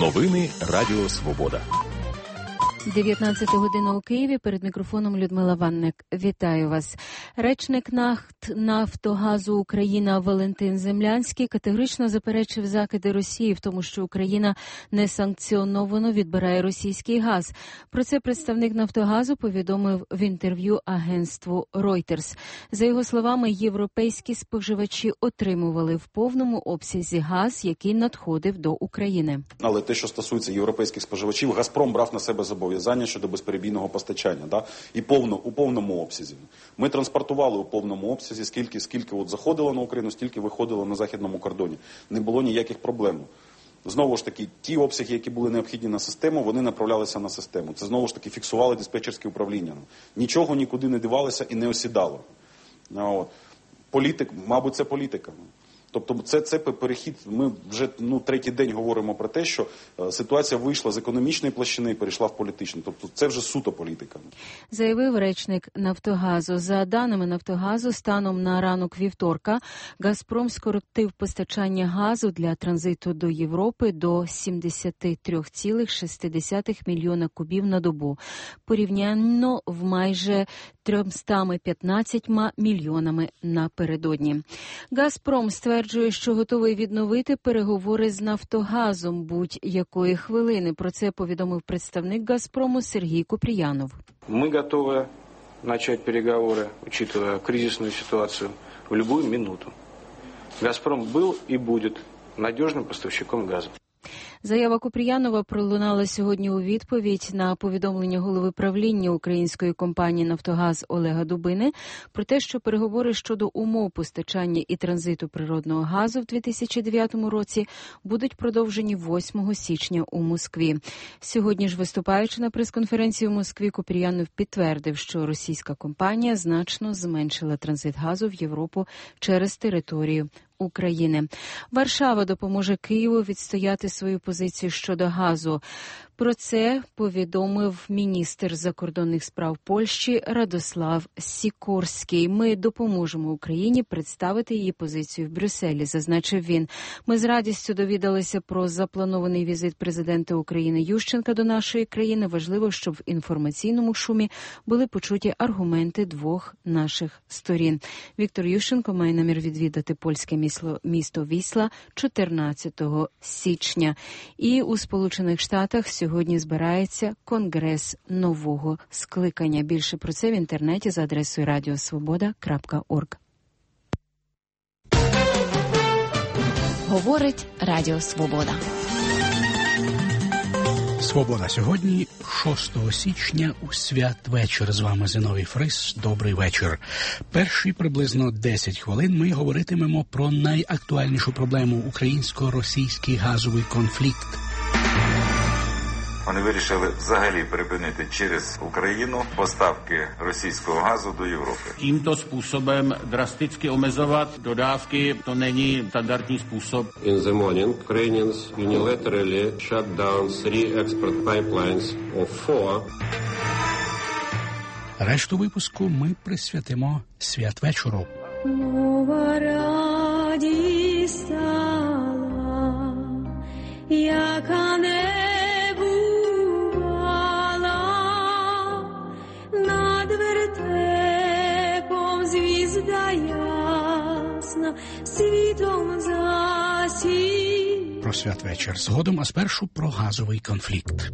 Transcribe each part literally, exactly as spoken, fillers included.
Новини Радіо Свобода. дев'ятнадцята година у Києві. Перед мікрофоном Людмила Ванник. Вітаю вас. Речник НАК «Нафтогазу Україна» Валентин Землянський категорично заперечив закиди Росії в тому, що Україна несанкціоновано відбирає російський газ. Про це представник «Нафтогазу» повідомив в інтерв'ю агентству Reuters. За його словами, європейські споживачі отримували в повному обсязі газ, який надходив до України. Але те, що стосується європейських споживачів, «Газпром» брав на себе зобов'язання щодо безперебійного постачання, да? І повно, у повному обсязі. Ми транспортували у повному обсязі, скільки, скільки от заходило на Україну, стільки виходило на західному кордоні. Не було ніяких проблем. Знову ж таки, ті обсяги, які були необхідні на систему, вони направлялися на систему. Це знову ж таки фіксували диспетчерське управління. Нічого нікуди не дивалося і не осідало. От. Політик, мабуть, це політика. Тобто це, це перехід, ми вже ну, третій день говоримо про те, що е, ситуація вийшла з економічної площини і перейшла в політичну. Тобто це вже суто політика. Заявив речник «Нафтогазу». За даними «Нафтогазу», станом на ранок вівторка «Газпром» скоротив постачання газу для транзиту до Європи до сімдесят три цілих шість десятих мільйона кубів на добу, порівняно в майже триста п'ятнадцять мільйонами напередодні. «Газпром» стверджує, що готовий відновити переговори з «Нафтогазом» будь-якої хвилини. Про це повідомив представник «Газпрому» Сергій Купріянов. Ми готові почати переговори, учитывая кризисну ситуацію, в будь-яку минуту. «Газпром» був і буде надіжним поставщиком газу. Заява Купріянова пролунала сьогодні у відповідь на повідомлення голови правління української компанії «Нафтогаз» Олега Дубини про те, що переговори щодо умов постачання і транзиту природного газу в дві тисячі дев'ятому році будуть продовжені восьмого січня у Москві. Сьогодні ж, виступаючи на прес-конференції у Москві, Купріянов підтвердив, що російська компанія значно зменшила транзит газу в Європу через територію України. Варшава допоможе Києву відстояти свою позицію щодо газу. Про це повідомив міністр закордонних справ Польщі Радослав Сікорський. Ми допоможемо Україні представити її позицію в Брюсселі, зазначив він. Ми з радістю довідалися про запланований візит президента України Ющенка до нашої країни. Важливо, щоб в інформаційному шумі були почуті аргументи двох наших сторін. Віктор Ющенко має намір відвідати польське місто, місто Вісла чотирнадцятого січня. І у Сполучених Штатах сьогодні збирається Конгрес нового скликання. Більше про це в інтернеті за адресою радіосвобода крапка орг. Говорить Радіо Свобода. Свобода сьогодні, шостого січня, у святвечір. З вами Зіновій Фрис. Добрий вечір. Перші приблизно десять хвилин ми говоритимемо про найактуальнішу проблему – українсько-російський газовий конфлікт. Вони вирішили взагалі припинити через Україну поставки російського газу до Європи. Tímto způsobem drasticky omezovat dodávky, to není standardní způsob. In the morning, Ukrainians unilaterally shut down three export pipelines of four. Решту випуску ми присвятимо святвечору. Нова радість стала, яка не світом засій. Про святвечір згодом, а спершу про газовий конфлікт.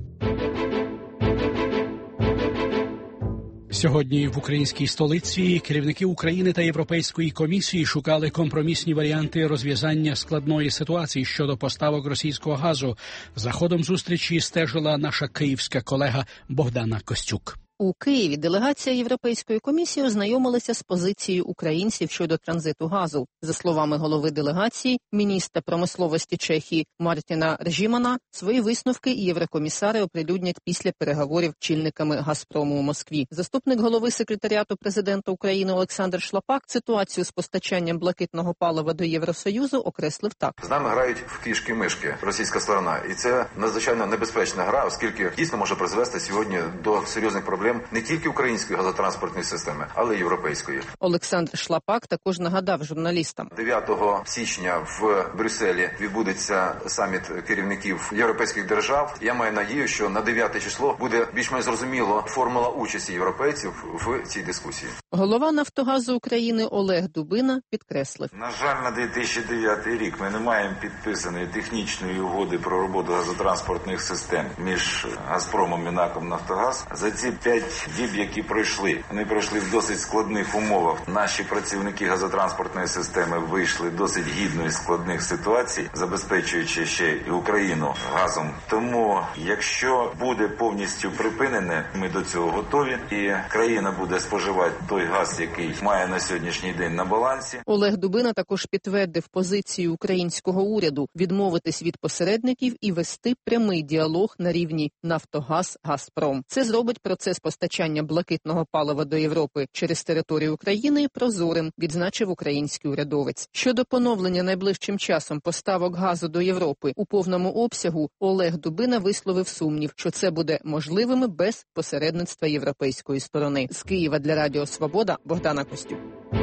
Сьогодні в українській столиці керівники України та Європейської комісії шукали компромісні варіанти розв'язання складної ситуації щодо поставок російського газу. За ходом зустрічі стежила наша київська колега Богдана Костюк. У Києві делегація Європейської комісії ознайомилася з позицією українців щодо транзиту газу. За словами голови делегації, міністра промисловості Чехії Мартіна Ржімана, свої висновки єврокомісари оприлюднять після переговорів чільниками «Газпрому» у Москві. Заступник голови секретаріату президента України Олександр Шлапак ситуацію з постачанням блакитного палива до Євросоюзу окреслив так. З нами грають в кішки-мишки російська сторона. І це надзвичайно небезпечна гра, оскільки дійсно може призвести сьогодні до серйозних проблем проблем не тільки української газотранспортної системи, але й європейської. Олександр Шлапак також нагадав журналістам. дев'ятого січня в Брюсселі відбудеться саміт керівників європейських держав. Я маю надію, що на дев'яте число буде більш-менш зрозуміло формула участі європейців в цій дискусії. Голова «Нафтогазу України» Олег Дубина підкреслив. На жаль, на дві тисячі дев'ятий рік ми не маємо підписаної технічної угоди про роботу газотранспортних систем між «Газпромом» і НАКом «Нафтогаз». За ці п'ять діб, які пройшли, вони пройшли в досить складних умовах. Наші працівники газотранспортної системи вийшли досить гідно із складних ситуацій, забезпечуючи ще і Україну газом. Тому, якщо буде повністю припинене, ми до цього готові, і країна буде споживати той газ, який має на сьогоднішній день на балансі. Олег Дубина також підтвердив позицію українського уряду відмовитись від посередників і вести прямий діалог на рівні «Нафтогаз-Газпром». Це зробить процес постачання блакитного палива до Європи через територію України прозорим, відзначив український урядовець. Щодо поновлення найближчим часом поставок газу до Європи у повному обсягу, Олег Дубина висловив сумнів, що це буде можливим без посередництва європейської сторони. З Києва для Радіо Свобода Богдана Костюк.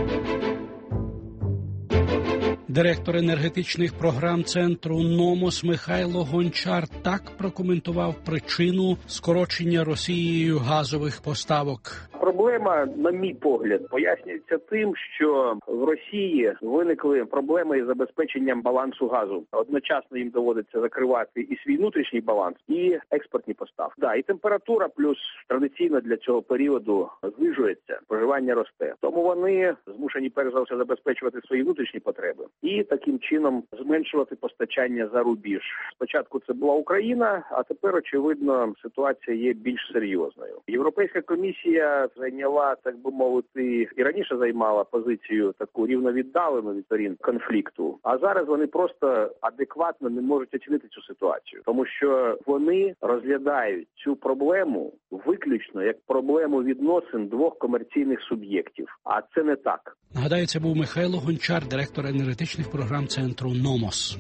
Директор енергетичних програм центру «Номос» Михайло Гончар так прокоментував причину скорочення Росією газових поставок. Проблема, на мій погляд, пояснюється тим, що в Росії виникли проблеми із забезпеченням балансу газу. Одночасно їм доводиться закривати і свій внутрішній баланс, і експортні поставки. Да, і температура плюс традиційно для цього періоду знижується, споживання росте. Тому вони змушені перш за все забезпечувати свої внутрішні потреби і таким чином зменшувати постачання за рубіж. Спочатку це була Україна, а тепер, очевидно, ситуація є більш серйозною. Європейська комісія зайняла, так би мовити, і раніше займала позицію таку рівновіддалену від сторін конфлікту, а зараз вони просто адекватно не можуть оцінити цю ситуацію, тому що вони розглядають цю проблему виключно як проблему відносин двох комерційних суб'єктів, а це не так. Нагадаю, це був Михайло Гончар, директор енергетичних програм центру «Номос».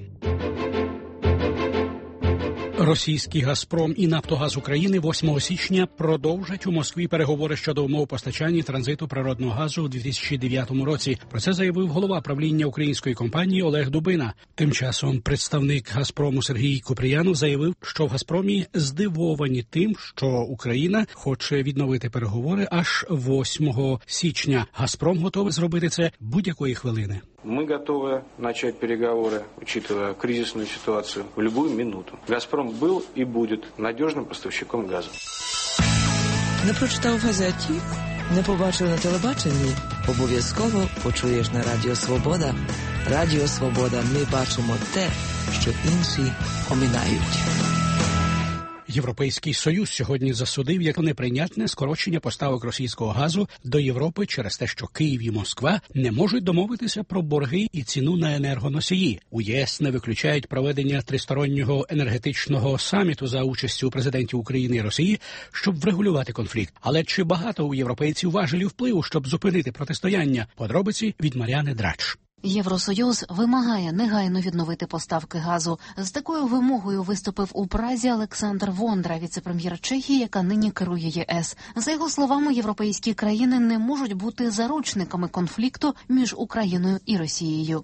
Російський «Газпром» і «Нафтогаз України» восьмого січня продовжать у Москві переговори щодо умов постачання і транзиту природного газу у дві тисячі дев'ятому році. Про це заявив голова правління української компанії Олег Дубина. Тим часом представник «Газпрому» Сергій Куприянов заявив, що в «Газпромі» здивовані тим, що Україна хоче відновити переговори аж восьмого січня. «Газпром» готовий зробити це будь-якої хвилини. Мы готовы начать переговоры, учитывая кризисную ситуацию, в любую минуту. «Газпром» был и будет надежным поставщиком газа. Не прочитав в газеті, не побачив на телебаченні? Обов'язково почуєш на Радіо Свобода. Радіо Свобода. Ми бачимо те, що інші оминають. Європейський Союз сьогодні засудив як неприйнятне скорочення поставок російського газу до Європи через те, що Київ і Москва не можуть домовитися про борги і ціну на енергоносії. У ЄС не виключають проведення тристороннього енергетичного саміту за участю президентів України і Росії, щоб врегулювати конфлікт. Але чи багато у європейців важелів впливу, щоб зупинити протистояння? Подробиці від Мар'яни Драч. Євросоюз вимагає негайно відновити поставки газу. З такою вимогою виступив у Празі Олександр Вондра, віце-прем'єр Чехії, яка нині керує ЄС. За його словами, європейські країни не можуть бути заручниками конфлікту між Україною і Росією.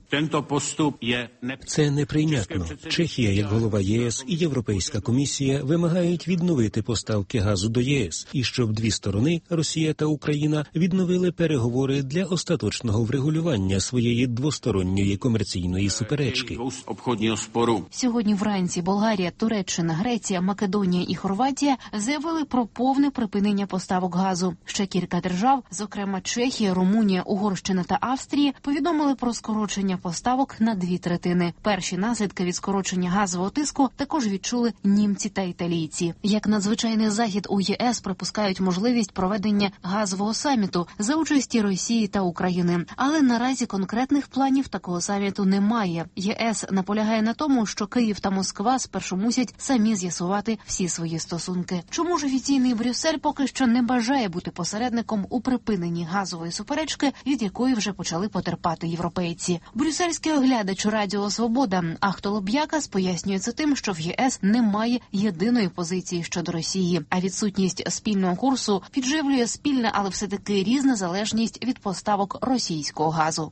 Це неприйнятно. Чехія, як голова ЄС, і Європейська комісія вимагають відновити поставки газу до ЄС, і щоб дві сторони, Росія та Україна, відновили переговори для остаточного врегулювання своєї двосторонньої комерційної суперечки. Сьогодні вранці Болгарія, Туреччина, Греція, Македонія і Хорватія заявили про повне припинення поставок газу. Ще кілька держав, зокрема Чехія, Румунія, Угорщина та Австрія, повідомили про скорочення поставок на дві третини. Перші наслідки від скорочення газового тиску також відчули німці та італійці. Як надзвичайний захід у ЄС припускають можливість проведення газового саміту за участі Росії та України. Але наразі конкретних планів такого саміту немає. ЄС наполягає на тому, що Київ та Москва спершу мусять самі з'ясувати всі свої стосунки. Чому ж офіційний Брюссель поки що не бажає бути посередником у припиненні газової суперечки, від якої вже почали потерпати європейці? Брюссельський оглядач Радіо Свобода Ахтоло Б'якас пояснює це тим, що в ЄС немає єдиної позиції щодо Росії, а відсутність спільного курсу підживлює спільна, але все-таки різна залежність від поставок російського газу.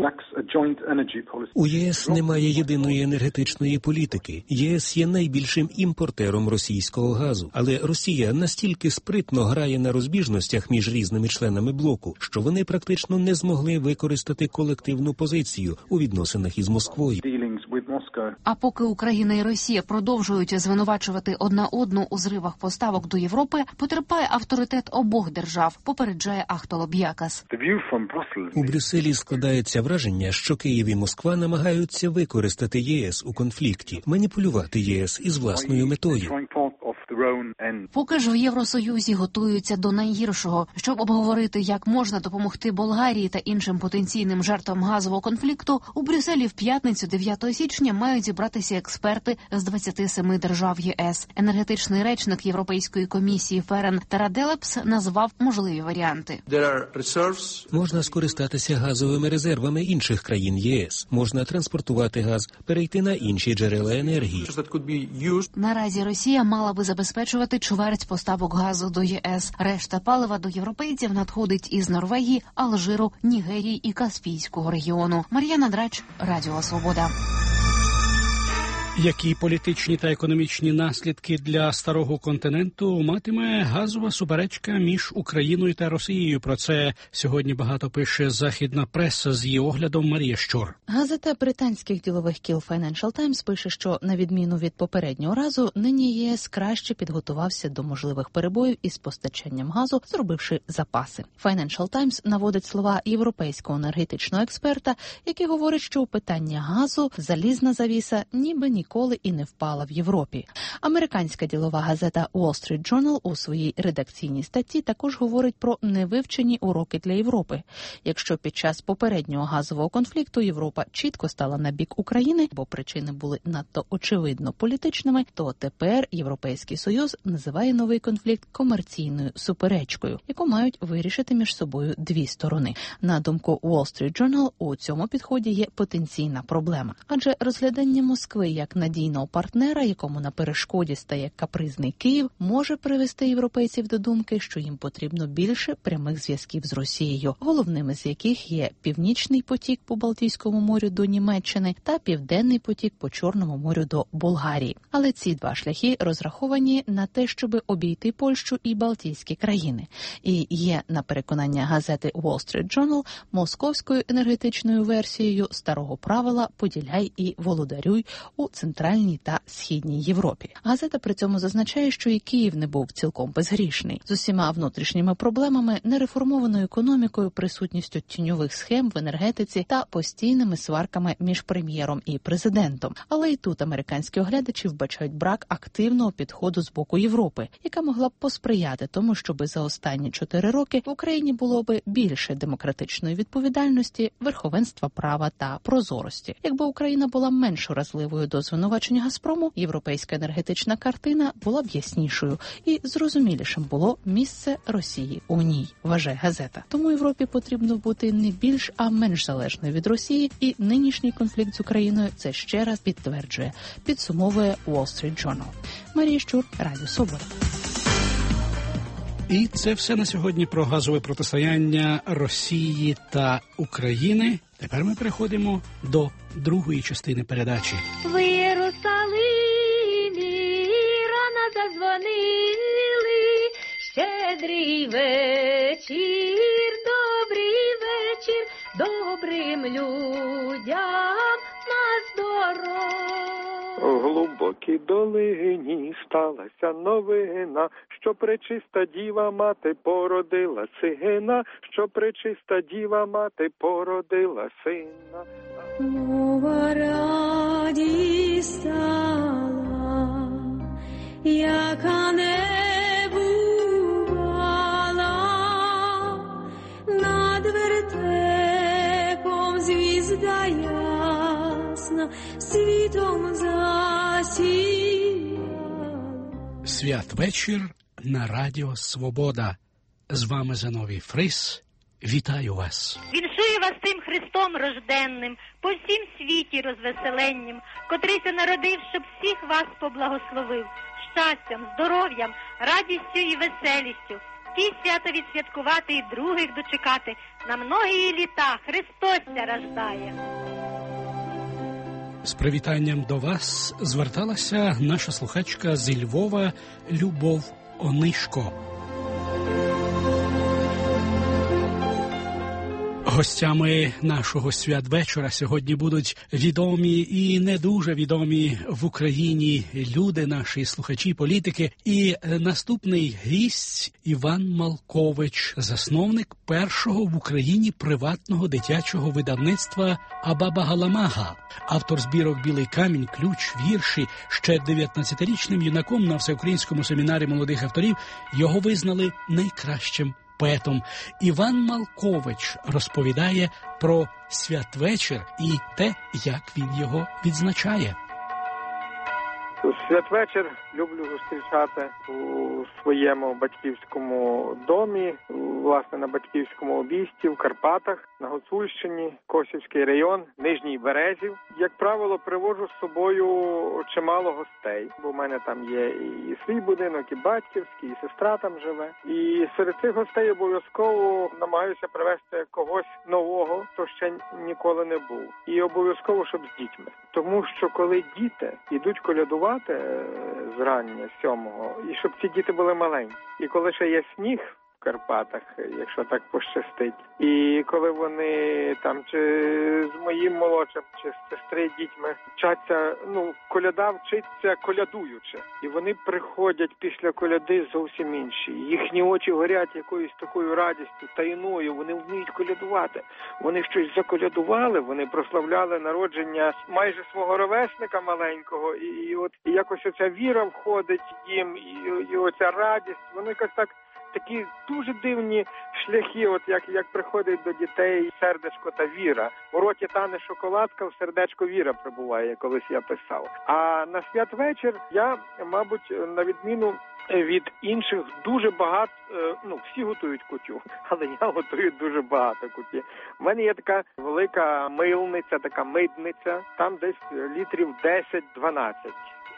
У ЄС немає єдиної енергетичної політики. ЄС є найбільшим імпортером російського газу. Але Росія настільки спритно грає на розбіжностях між різними членами блоку, що вони практично не змогли використати колективну позицію у відносинах із Москвою. А поки Україна і Росія продовжують звинувачувати одна одну у зривах поставок до Європи, потерпає авторитет обох держав, попереджає Ахтоло Б'якас. У Брюсселі складається враження, що Київ і Москва намагаються використати ЄС у конфлікті, маніпулювати ЄС із власною метою. Поки ж в Євросоюзі готуються до найгіршого. Щоб обговорити, як можна допомогти Болгарії та іншим потенційним жертвам газового конфлікту, у Брюсселі в п'ятницю дев'ятого січня мають зібратися експерти з двадцяти семи держав ЄС. Енергетичний речник Європейської комісії Ферен Тараделепс назвав можливі варіанти. Можна скористатися газовими резервами інших країн ЄС. Можна транспортувати газ, перейти на інші джерела енергії. Наразі Росія мала би забезпечувати чверть поставок газу до ЄС. Решта палива до європейців надходить із Норвегії, Алжиру, Нігерії і Каспійського регіону. Мар'яна Драч, Радіо Свобода. Які політичні та економічні наслідки для старого континенту матиме газова суперечка між Україною та Росією? Про це сьогодні багато пише західна преса, з її оглядом Марія Щур. Газета британських ділових кіл Financial Times пише, що на відміну від попереднього разу, нині ЄС краще підготувався до можливих перебоїв із постачанням газу, зробивши запаси. Financial Times наводить слова європейського енергетичного експерта, який говорить, що у питання газу залізна завіса ніби ні ніколи і не впала в Європі. Американська ділова газета Wall Street Journal у своїй редакційній статті також говорить про невивчені уроки для Європи. Якщо під час попереднього газового конфлікту Європа чітко стала на бік України, бо причини були надто очевидно політичними, то тепер Європейський Союз називає новий конфлікт комерційною суперечкою, яку мають вирішити між собою дві сторони. На думку Wall Street Journal, у цьому підході є потенційна проблема. Адже розглядання Москви як надійного партнера, якому на перешкоді стає капризний Київ, може привести європейців до думки, що їм потрібно більше прямих зв'язків з Росією, головними з яких є Північний потік по Балтійському морю до Німеччини та Південний потік по Чорному морю до Болгарії. Але ці два шляхи розраховані на те, щоб обійти Польщу і Балтійські країни. І є, на переконання газети Wall Street Journal, московською енергетичною версією старого правила «поділяй і володарюй» у Центральній та Східній Європі. Газета при цьому зазначає, що і Київ не був цілком безгрішний. З усіма внутрішніми проблемами, нереформованою економікою, присутністю тіньових схем в енергетиці та постійними сварками між прем'єром і президентом. Але і тут американські оглядачі вбачають брак активного підходу з боку Європи, яка могла б посприяти тому, щоби за останні чотири роки в Україні було би більше демократичної відповідальності, верховенства права та прозорості. Якби Україна була менш уразливою до звинувачення Газпрому, європейська енергетична картина була б яснішою і зрозумілішим було місце Росії у ній, вважає газета. Тому Європі потрібно бути не більш, а менш залежною від Росії, і нинішній конфлікт з Україною це ще раз підтверджує, підсумовує Wall Street Journal. Марія Щур, Радіо Свобода. І це все на сьогодні про газове протистояння Росії та України. Тепер ми переходимо до другої частини передачі. В Єрусалимі рано задзвонили, щедрий вечір, добрий вечір, добрим людям на здоров'я. У глибокій долині сталася новина, що пречиста діва мати породила сина, що пречиста діва мати породила сина. Нова радість стала, яка не бувала, над вертепом звізда світом засіяла. Святвечір на Радіо Свобода. З вами Зиновій Фрис. Вітаю вас. Віншую вас тим Христом рожденним, по всім світі розвеселенням, котрийся народив, щоб всіх вас поблагословив. Щастям, здоров'ям, радістю і веселістю. Ті свято відсвяткувати і других дочекати. На многії літа Христосся рождає. З привітанням до вас зверталася наша слухачка зі Львова Любов Онишко. Гостями нашого святвечора сьогодні будуть відомі і не дуже відомі в Україні люди, наші слухачі, політики. І наступний гість Іван Малкович, засновник першого в Україні приватного дитячого видавництва «Абаба Галамага», автор збірок «Білий камінь», «Ключ», вірші. Ще дев'ятнадцятирічним юнаком на всеукраїнському семінарі молодих авторів його визнали найкращим поетом. Іван Малкович розповідає про святвечір і те, як він його відзначає. Святвечір люблю зустрічати у своєму батьківському домі, власне, на батьківському обійсті в Карпатах, на Гуцульщині, Косівський район, Нижній Березів. Як правило, привожу з собою чимало гостей, бо в мене там є і свій будинок, і батьківський, і сестра там живе. І серед цих гостей обов'язково намагаюся привезти когось нового, хто ще ніколи не був. І обов'язково, щоб з дітьми. Тому що коли діти йдуть колядувати зрання сьомого, і щоб ці діти були маленькі. І коли ще є сніг в Карпатах, якщо так пощастить, і коли вони там чи з моїм молодшим, чи з сестри дітьми вчаться, ну, коляда вчиться колядуючи. І вони приходять після коляди зовсім інші. Їхні очі горять якоюсь такою радістю, таїною, вони вміють колядувати. Вони щось заколядували, вони прославляли народження майже свого ровесника маленького, і, і от і якось оця віра входить їм, і, і оця радість, вони якось так, такі дуже дивні шляхи, от як, як приходить до дітей сердечко та віра. У роті тане шоколадка, в сердечко віра прибуває, колись я писав. А на святвечір я, мабуть, на відміну від інших, дуже багато, ну, всі готують кутю, але я готую дуже багато куті. У мене є така велика мильниця, така мидниця, там десь літрів десять-дванадцять.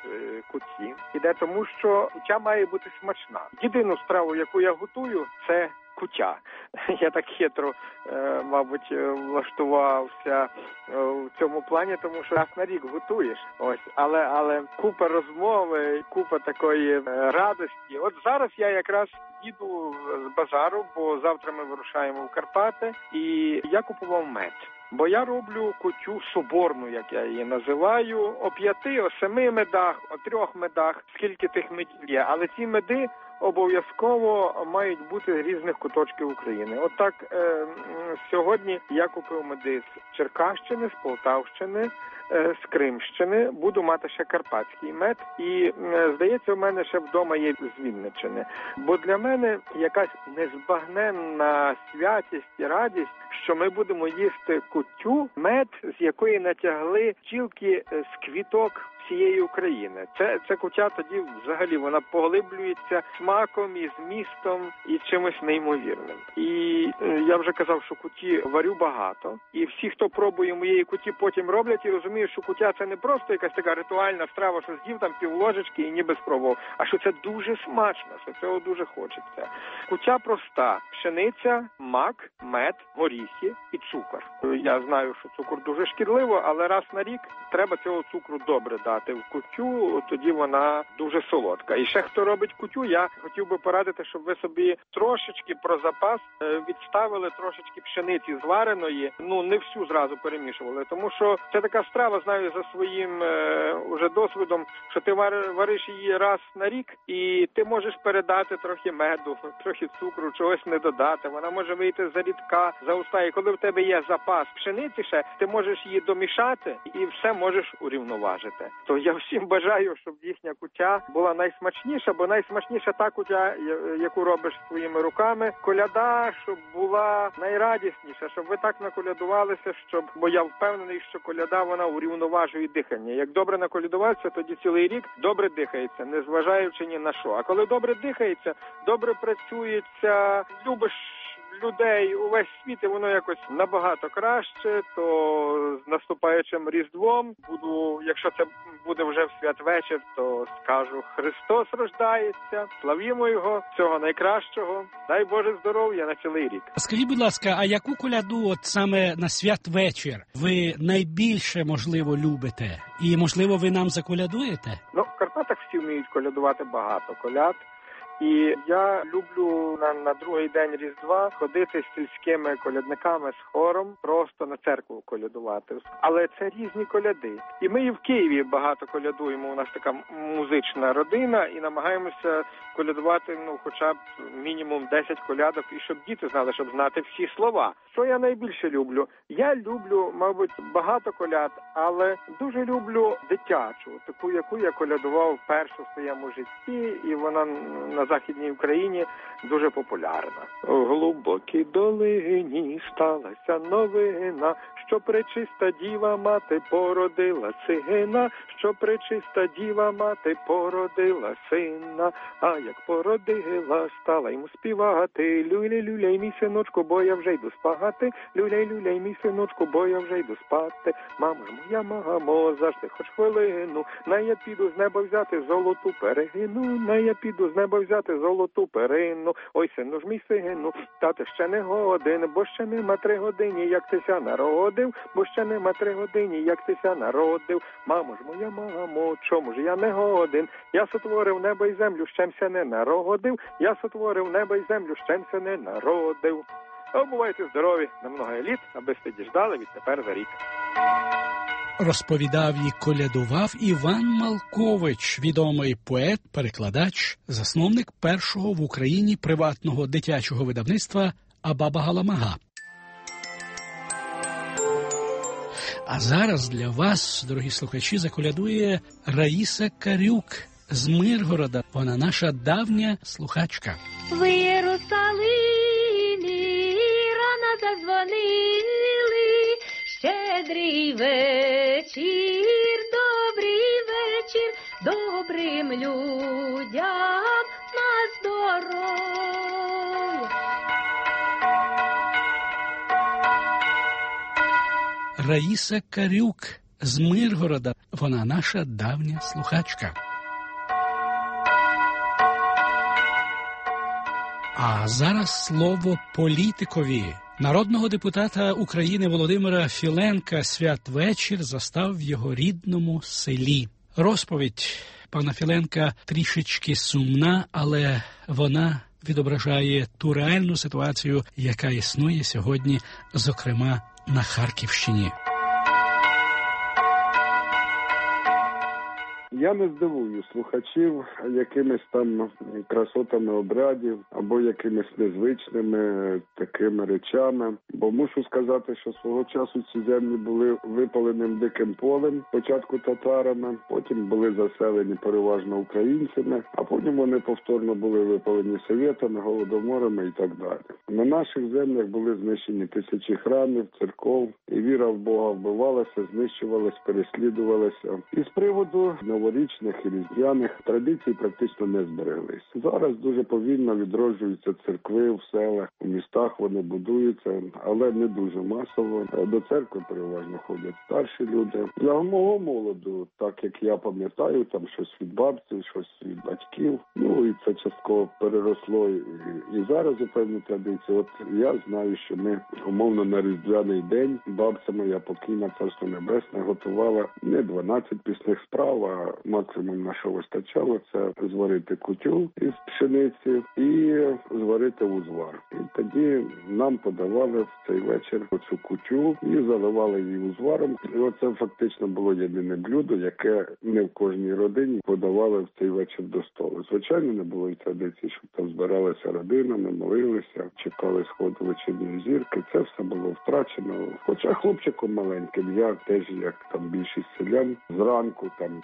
Куті. Іде тому, що кутя має бути смачна. Єдину страву, яку я готую, це кутя. Я так хитро, е, мабуть, влаштувався в цьому плані, тому що раз на рік готуєш. Ось, але але купа розмови, купа такої радості. От зараз я якраз їду з базару, бо завтра ми вирушаємо в Карпати, і я купував мед. Бо я роблю кутю соборну, як я її називаю, о п'яти, о семи медах, о трьох медах, скільки тих медів є. Але ці меди обов'язково мають бути з різних куточків України. Отак, е, сьогодні я купив меди з Черкащини, з Полтавщини, е, з Кримщини. Буду мати ще карпатський мед. І, е, здається, у мене ще вдома є з Вінниччини. Бо для мене якась незбагненна святість і радість, що ми будемо їсти кутю, мед, з якої натягли бджілки з квіток всієї України. Це, це кутя тоді взагалі вона поглиблюється смаком і змістом і чимось неймовірним. І е, я вже казав, що куті варю багато. І всі, хто пробує моєї куті, потім роблять і розуміють, що кутя це не просто якась така ритуальна страва, що з'їв там півложечки і ніби спробував, а що це дуже смачно, що цього дуже хочеться. Кутя проста. Пшениця, мак, мед, горіхи і цукор. Я знаю, що цукор дуже шкідливо, але раз на рік треба цього цукру добре дати в кутю, тоді вона дуже солодка. І ще хто робить кутю, я хотів би порадити, щоб ви собі трошечки про запас відставили трошечки пшениці звареної, ну не всю зразу перемішували, тому що це така страва, знаю за своїм е, уже досвідом, що ти вар, вариш її раз на рік і ти можеш передати трохи меду, трохи цукру, чогось не додати. Вона може вийти зарідка, за уста. І коли в тебе є запас пшениці ще, ти можеш її домішати і все можеш урівноважити. То я всім бажаю, щоб їхня кутя була найсмачніша, бо найсмачніша та кутя, яку робиш своїми руками. Коляда, щоб була найрадісніша, щоб ви так наколядувалися, щоб, бо я впевнений, що коляда, вона у врівноважує дихання. Як добре наколядуватися, тоді цілий рік добре дихається, незважаючи ні на що. А коли добре дихається, добре працюється, любиш людей, увесь світ, і воно якось набагато краще, то з наступаючим Різдвом буду, якщо це буде вже в святвечір, то скажу: Христос рождається, славімо Його, всього найкращого, дай Боже здоров'я на цілий рік. Скажіть, будь ласка, а яку коляду от саме на святвечір ви найбільше, можливо, любите? І, можливо, ви нам заколядуєте? Ну, в Карпатах всі вміють колядувати багато коляд. І я люблю на, на другий день Різдва ходити з сільськими колядниками, з хором, просто на церкву колядувати. Але це різні коляди. І ми і в Києві багато колядуємо, у нас така музична родина, і намагаємося колядувати, ну, хоча б мінімум десять колядок, і щоб діти знали, щоб знати всі слова. Що я найбільше люблю? Я люблю, мабуть, багато коляд, але дуже люблю дитячу, таку, яку я колядував першу в своєму житті, і вона на Західній Україні дуже популярна. У глибокій долині сталася новина, що пречиста діва мати породила сина, що пречиста діва мати породила сина, а як породила, стала йому співати: люляй, люляй, мій синочку, бо я вже йду спати, люляй, люляй, мій синочку, бо я вже йду спати. Мамо ж моя, мамо, завжди хоч хвилину, на я піду з неба взяти золоту перегину, на я піду з неба взяти золоту перину. Ой, сину ж мій сину, тато ще не годин, бо ще нема три години, як тися народив, бо ще нема три години, як тися народив. Мамо ж моя, мамо, чому ж я не годин? Я сотворив небо й землю, щемся не народив, я сотворив небо й землю, щемся не народив. А бувайте здорові на много літ, аби сте діждали відтепер за рік. Розповідав і колядував Іван Малкович, відомий поет, перекладач, засновник першого в Україні приватного дитячого видавництва «Абаба Галамага». А зараз для вас, дорогі слухачі, заколядує Раїса Карюк з Миргорода. Вона наша давня слухачка. В Єрусалимі рано задзвонили, щедрий вечір, добрий вечір, добрим людям на здоров'я. Раїса Карюк з Миргорода. Вона наша давня слухачка. А зараз слово політикові. Народного депутата України Володимира Філенка святвечір застав в його рідному селі. Розповідь пана Філенка трішечки сумна, але вона відображає ту реальну ситуацію, яка існує сьогодні, зокрема, на Харківщині. Я не здивую слухачів якимись там красотами обрядів або якимись незвичними такими речами, бо мушу сказати, що свого часу ці землі були випаленим диким полем, спочатку татарами, потім були заселені переважно українцями, а потім вони повторно були випалені совєтами, голодоморами і так далі. На наших землях були знищені тисячі храмів, церков, і віра в Бога вбивалася, знищувалась, переслідувалася. І з приводу новорічних і різдвяних традицій практично не збереглись. Зараз дуже повільно відроджуються церкви в селах, у містах вони будуються, але не дуже масово. До церкви переважно ходять старші люди. Для мого молоду, так як я пам'ятаю, там щось від бабці, щось від батьків, ну і це частково переросло і, і зараз у певні традиції. От я знаю, що ми умовно на різдвяний день бабця моя покійна, царство небесне, готувала не дванадцять пісних страв, а максимум на що вистачало, це зварити кутю із пшениці і зварити узвар. І тоді нам подавали в цей вечір оцю кутю і заливали її узваром. І оце фактично було єдине блюдо, яке не в кожній родині подавали в цей вечір до столу. Звичайно, не було і традиції, щоб там збиралися родинами, молилися, чекали сходу вечірньої зірки. Це все було втрачено. Хоча хлопчиком маленьким, я теж, як там більшість селян, зранку там перед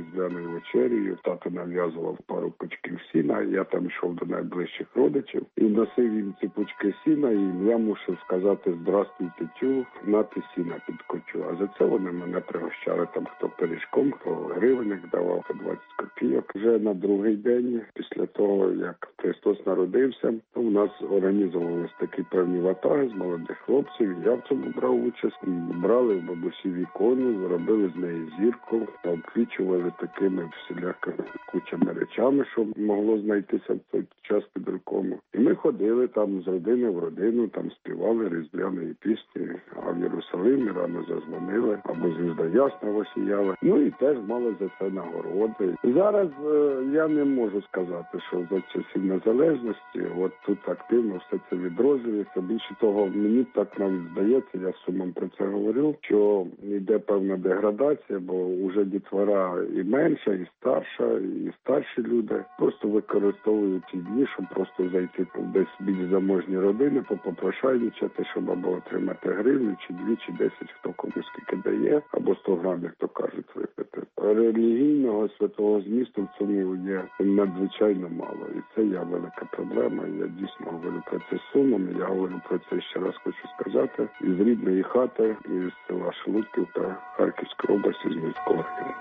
різдвяною вечерею. Тато нав'язував пару пучків сіна, я там йшов до найближчих родичів і носив їм ці пучки сіна, і я мусив сказати «Здрастуйте, тю, нати сіна підкочу». А за це вони мене пригощали там хто пиріжком, хто гривенник давав, хто двадцять копійок. Вже на другий день, після того, як Христос народився, то в нас організовувалися такі певні ватаги з молодих хлопців. Я в цьому брав участь. Брали в бабусі ікону, зробили з неї зірку, обквічували такими всілякими кучами речами, що могло знайтися в той час під рукому. І ми ходили там з родини в родину, там співали різдвяної пісні, а в Єрусалимі рано зазвонили, або звізда ясна осіяла. Ну і теж мали за це нагороди. Зараз е, я не можу сказати, що за часів незалежності от тут активно все це відроджується. Більше того, мені так навіть здається, я з сумом про це говорю, що йде певна деградація, бо вже дітвора і менша, і старша, і старші люди просто використовують ці дні, щоб просто зайти десь більш заможні родини, попрошайничати, щоб або отримати гривню, чи дві, чи десять, хто кому скільки дає, або сто грамів, як то кажуть, випити. Релігійного святого змісту в цьому є надзвичайно мало. І це є велика проблема. Я дійсно говорю про це з сумом. Я говорю про це, ще раз хочу сказати, із рідної хати, із села Шелудківка Харківської області, з міського району.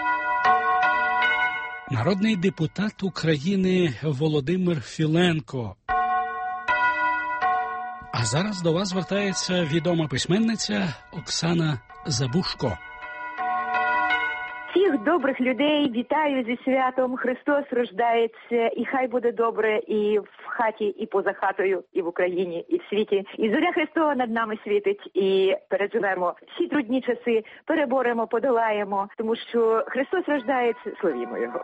Народний депутат України Володимир Філенко. А зараз до вас звертається відома письменниця Оксана Забушко. Всіх добрих людей вітаю зі святом. Христос рождається, і хай буде добре і в хаті, і поза хатою, і в Україні, і в світі. І зоря Христова над нами світить, і переживемо всі трудні часи, переборемо, подолаємо, тому що Христос рождається, славімо Його.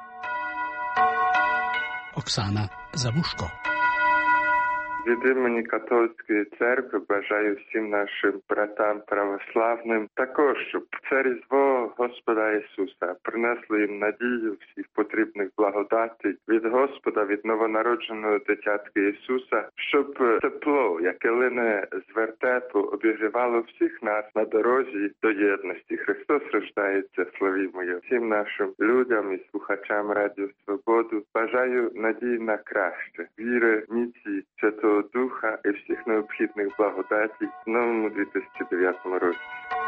Оксана Забушко. Від імені католицької церкви бажаю всім нашим братам православним також, щоб це Різдво Господа Ісуса принесло їм надію всіх потрібних благодатей від Господа, від новонародженого дитятка Ісуса, щоб тепло, яке лине з вертепу, обігрівало всіх нас на дорозі до єдності. Христос рождається, славімо Його. Всім нашим людям і слухачам Радіо Свободу бажаю надії на краще, віри, міці, Святого Духа і всіх необхідних благодатів в новому дві тисячі дев'ятому році.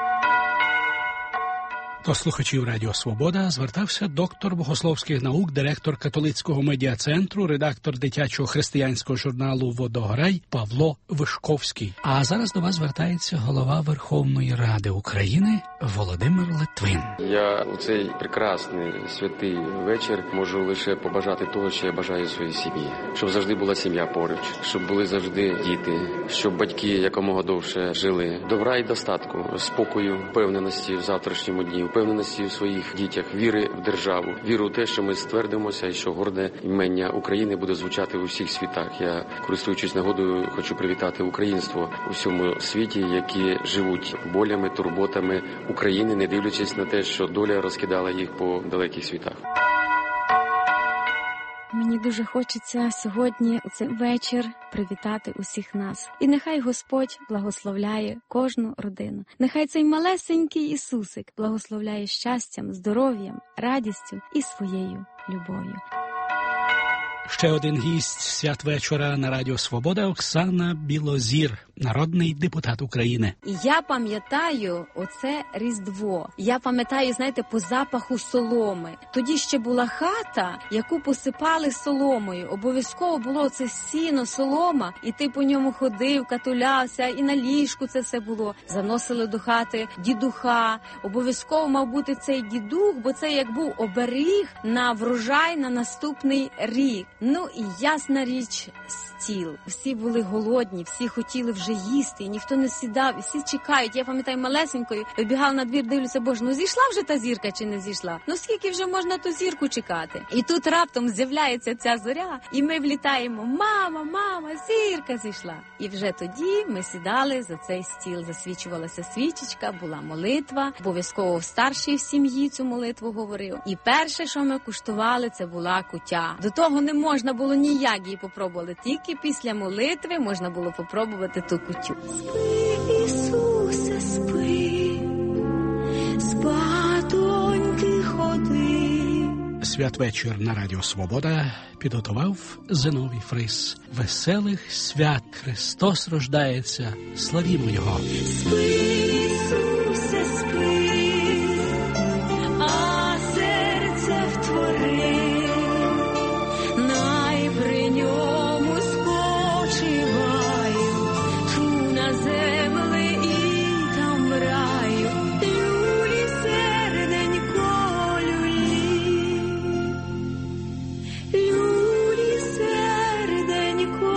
До слухачів Радіо Свобода звертався доктор богословських наук, директор католицького медіа-центру, редактор дитячого християнського журналу «Водограй» Павло Вишковський. А зараз до вас звертається голова Верховної Ради України Володимир Литвин. Я у цей прекрасний святий вечір можу лише побажати того, що я бажаю своїй сім'ї. Щоб завжди була сім'я поруч, щоб були завжди діти, щоб батьки якомога довше жили. Добра і достатку, спокою, впевненості в завтрашньому дні, впевненості в своїх дітях, віри в державу, віру в те, що ми ствердимося і що горде імення України буде звучати у всіх світах. Я, користуючись нагодою, хочу привітати українство у всьому світі, які живуть болями, турботами України, не дивлячись на те, що доля розкидала їх по далеких світах. Мені дуже хочеться сьогодні, у цей вечір, привітати усіх нас. І нехай Господь благословляє кожну родину. Нехай цей малесенький Ісусик благословляє щастям, здоров'ям, радістю і своєю любов'ю. Ще один гість святвечора на Радіо Свобода – Оксана Білозір, народний депутат України. І я пам'ятаю оце Різдво. Я пам'ятаю, знаєте, по запаху соломи. Тоді ще була хата, яку посипали соломою. Обов'язково було це сіно, солома, і ти по ньому ходив, катулявся, і на ліжку це все було. Заносили до хати дідуха. Обов'язково мав бути цей дідух, бо це як був оберіг на врожай на наступний рік. Ну і ясна річ, стіл. Всі були голодні, всі хотіли вже їсти, і ніхто не сідав, і всі чекають. Я пам'ятаю, малесенькою вибігав на двір, дивлюся, боже, ну зійшла вже та зірка чи не зійшла? Ну скільки вже можна ту зірку чекати? І тут раптом з'являється ця зоря, і ми влітаємо: мама, мама, зірка зійшла. І вже тоді ми сідали за цей стіл, засвічувалася свічечка, була молитва, обов'язково старший в сім'ї цю молитву говорив. І перше, що ми куштували, це була куття. До того не можна було ніяк її попробувати, тільки після молитви можна було попробувати ту кутю. Спи, Ісусе, спи, спатоньки ходи, святвечір на Радіо Свобода підготував Зиновій Фрис. Веселих свят! Христос рождається! Славімо Його! Спи, Ісусе, спи, а серце втвори, най при ньому спочиваю, ту на землі і там в раю, люлі серденько, люлі, люлі серденько,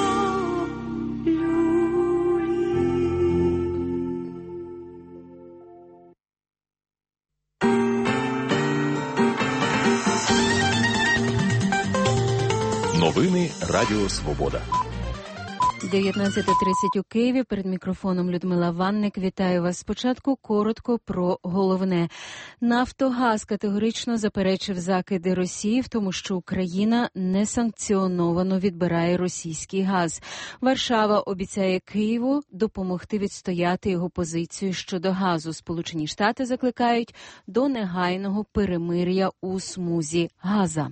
Новини Радіо Свобода. дев'ятнадцята тридцять у Києві. Перед мікрофоном Людмила Ванник. Вітаю вас. Спочатку коротко про головне. «Нафтогаз» категорично заперечив закиди Росії в тому, що Україна несанкціоновано відбирає російський газ. Варшава обіцяє Києву допомогти відстояти його позицію щодо газу. Сполучені Штати закликають до негайного перемир'я у смузі Газа.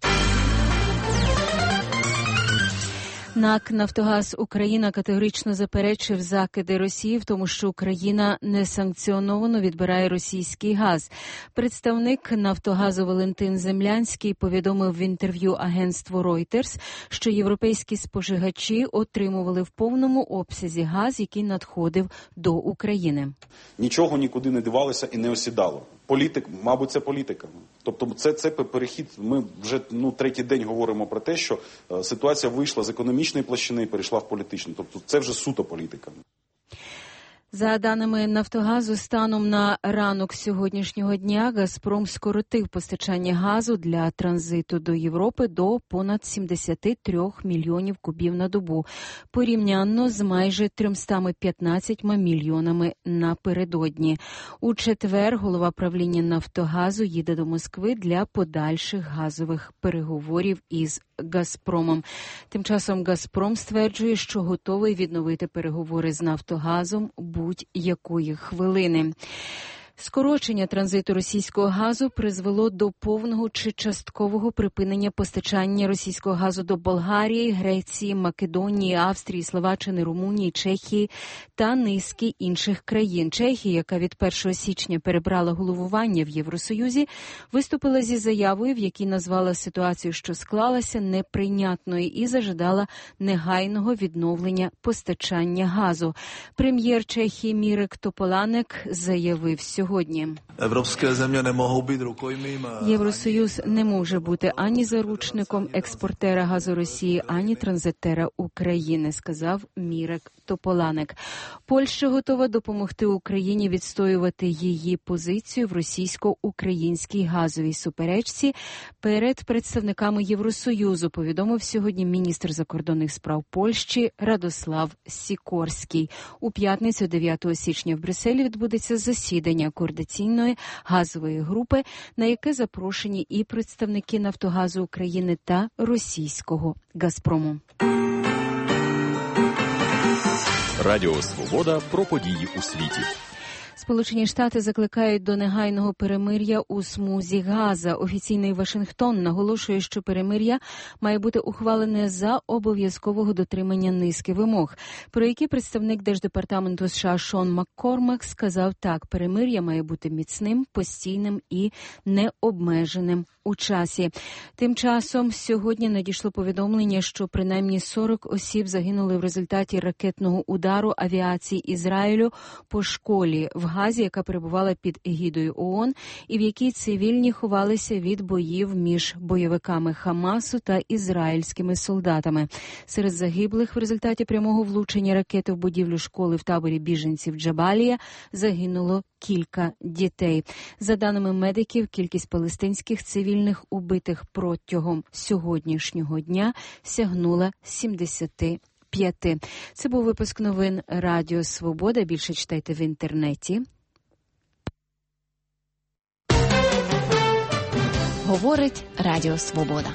НАК «Нафтогаз Україна» категорично заперечив закиди Росії в тому, що Україна несанкціоновано відбирає російський газ. Представник «Нафтогазу» Валентин Землянський повідомив в інтерв'ю агентству Reuters, що європейські споживачі отримували в повному обсязі газ, який надходив до України. Нічого нікуди не дивалося і не осідало. Політик, мабуть, це політика. Тобто це, це перехід, ми вже ну, третій день говоримо про те, що е, ситуація вийшла з економічної площини і перейшла в політичну. Тобто це вже суто політика. За даними «Нафтогазу», станом на ранок сьогоднішнього дня «Газпром» скоротив постачання газу для транзиту до Європи до понад сімдесят три мільйонів кубів на добу, порівняно з майже триста п'ятнадцять мільйонами напередодні. У четвер голова правління «Нафтогазу» їде до Москви для подальших газових переговорів із «Газпромом». Тим часом «Газпром» стверджує, що готовий відновити переговори з «Нафтогазом» будь-якої хвилини. Скорочення транзиту російського газу призвело до повного чи часткового припинення постачання російського газу до Болгарії, Греції, Македонії, Австрії, Словаччини, Румунії, Чехії та низки інших країн. Чехія, яка від першого січня перебрала головування в Євросоюзі, виступила зі заявою, в якій назвала ситуацію, що склалася, неприйнятною і зажадала негайного відновлення постачання газу. Прем'єр Чехії Мірек Тополанек заявив сьогодні. Євросоюз не може бути ані заручником експортера газу Росії, ані транзитера України, сказав Мірек Тополанек. Польща готова допомогти Україні відстоювати її позицію в російсько-українській газовій суперечці перед представниками Євросоюзу, повідомив сьогодні міністр закордонних справ Польщі Радослав Сікорський. У п'ятницю, дев'ятого січня, в Брюсселі відбудеться засідання координаційної газової групи, на яке запрошені і представники «Нафтогазу України» та російського «Газпрому». Радіо Свобода про події у світі. Сполучені Штати закликають до негайного перемир'я у смузі Газа. Офіційний Вашингтон наголошує, що перемир'я має бути ухвалене за обов'язкового дотримання низки вимог, про які представник Держдепартаменту США Шон Маккормак сказав так: перемир'я має бути міцним, постійним і необмеженим у часі. Тим часом сьогодні надійшло повідомлення, що принаймні сорок осіб загинули в результаті ракетного удару авіації Ізраїлю по школі в Газі, яка перебувала під егідою ООН, і в якій цивільні ховалися від боїв між бойовиками Хамасу та ізраїльськими солдатами. Серед загиблих в результаті прямого влучення ракети в будівлю школи в таборі біженців Джабалія загинуло кілька дітей. За даними медиків, кількість палестинських цивільних убитих протягом сьогоднішнього дня сягнула сімдесят п'ять. Це був випуск новин Радіо Свобода. Більше читайте в інтернеті. Говорить Радіо Свобода.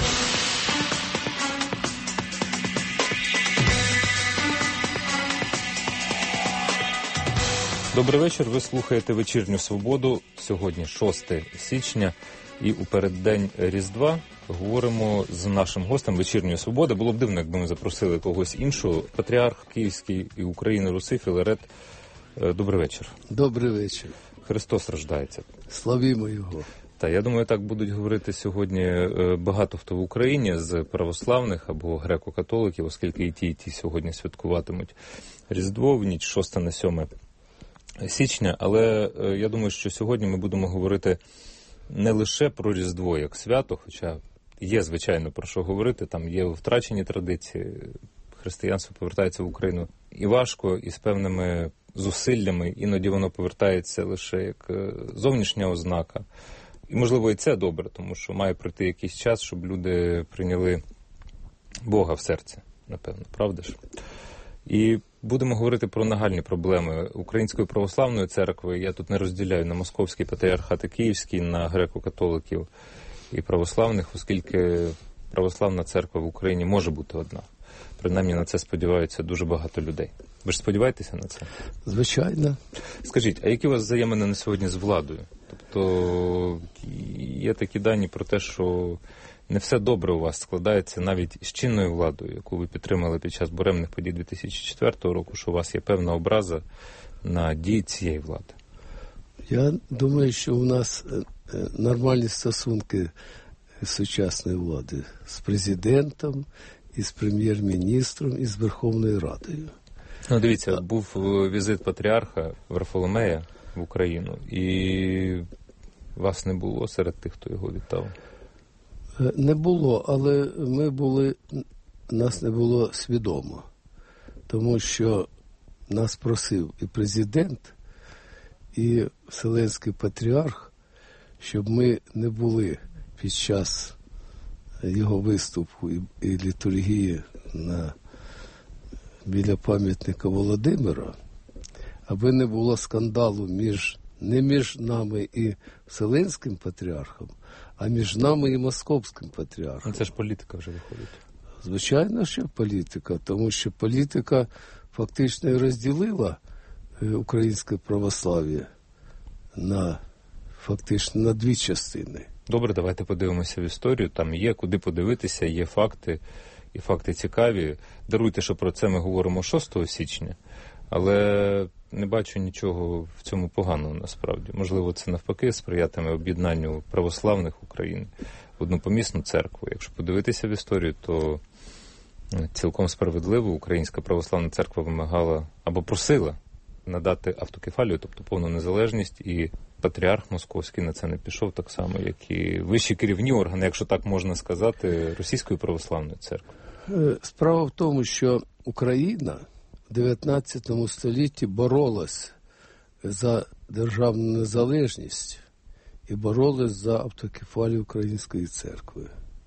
Добрий вечір. Ви слухаєте «Вечірню Свободу». Сьогодні шосте січня і у переддень Різдва говоримо з нашим гостем «Вечірньої Свободи». Було б дивно, якби ми запросили когось іншого. Патріарх Київський і України Руси Філарет. Добрий вечір. Добрий вечір. Христос рождається. Славімо Його. Та, я думаю, так будуть говорити сьогодні багато хто в Україні з православних або греко-католиків, оскільки і ті, і ті сьогодні святкуватимуть Різдво в ніч шосте на сьоме січня. Але я думаю, що сьогодні ми будемо говорити не лише про Різдво як свято, хоча є, звичайно, про що говорити, там є втрачені традиції, християнство повертається в Україну і важко, і з певними зусиллями, іноді воно повертається лише як зовнішня ознака. І, можливо, і це добре, тому що має пройти якийсь час, щоб люди прийняли Бога в серці, напевно, правда ж? І будемо говорити про нагальні проблеми Української православної церкви. Я тут не розділяю на Московський патріархат і Київський, на греко-католиків і православних, оскільки православна церква в Україні може бути одна. Принаймні на це сподіваються дуже багато людей. Ви ж сподіваєтеся на це? Звичайно. Скажіть, а які у вас взаємини на сьогодні з владою? Тобто є такі дані про те, що не все добре у вас складається навіть з чинною владою, яку ви підтримали під час буремних подій дві тисячі четвертого року, що у вас є певна образа на дії цієї влади. Я думаю, що у нас нормальні стосунки з сучасної влади, з президентом, і з прем'єр-міністром, і з Верховною Радою. Ну, дивіться, був візит патріарха Варфоломея в Україну, і вас не було серед тих, хто його вітав? Не було, але ми були, нас не було свідомо, тому що нас просив і президент, і Вселенський патріарх, щоб ми не були під час його виступу і, і літургії на, біля пам'ятника Володимира, аби не було скандалу між, не між нами і Вселенським патріархом, а між нами і Московським патріархом. Це ж політика вже виходить. Звичайно, що політика, тому що політика фактично розділила українське православ'я на, фактично на дві частини. Добре, давайте подивимося в історію. Там є куди подивитися, є факти, і факти цікаві. Даруйте, що про це ми говоримо шостого січня, але не бачу нічого в цьому поганого насправді. Можливо, це навпаки сприятиме об'єднанню православних України в одну помісну церкву. Якщо подивитися в історію, то цілком справедливо Українська православна церква вимагала або просила надати автокефалію, тобто повну незалежність, і патріарх Московський на це не пішов, так само, як і вищі керівні органи, якщо так можна сказати, Російської православної церкви. Справа в тому, що Україна в дев'ятнадцятому столітті боролась за державну незалежність і боролась за автокефалію Української церкви.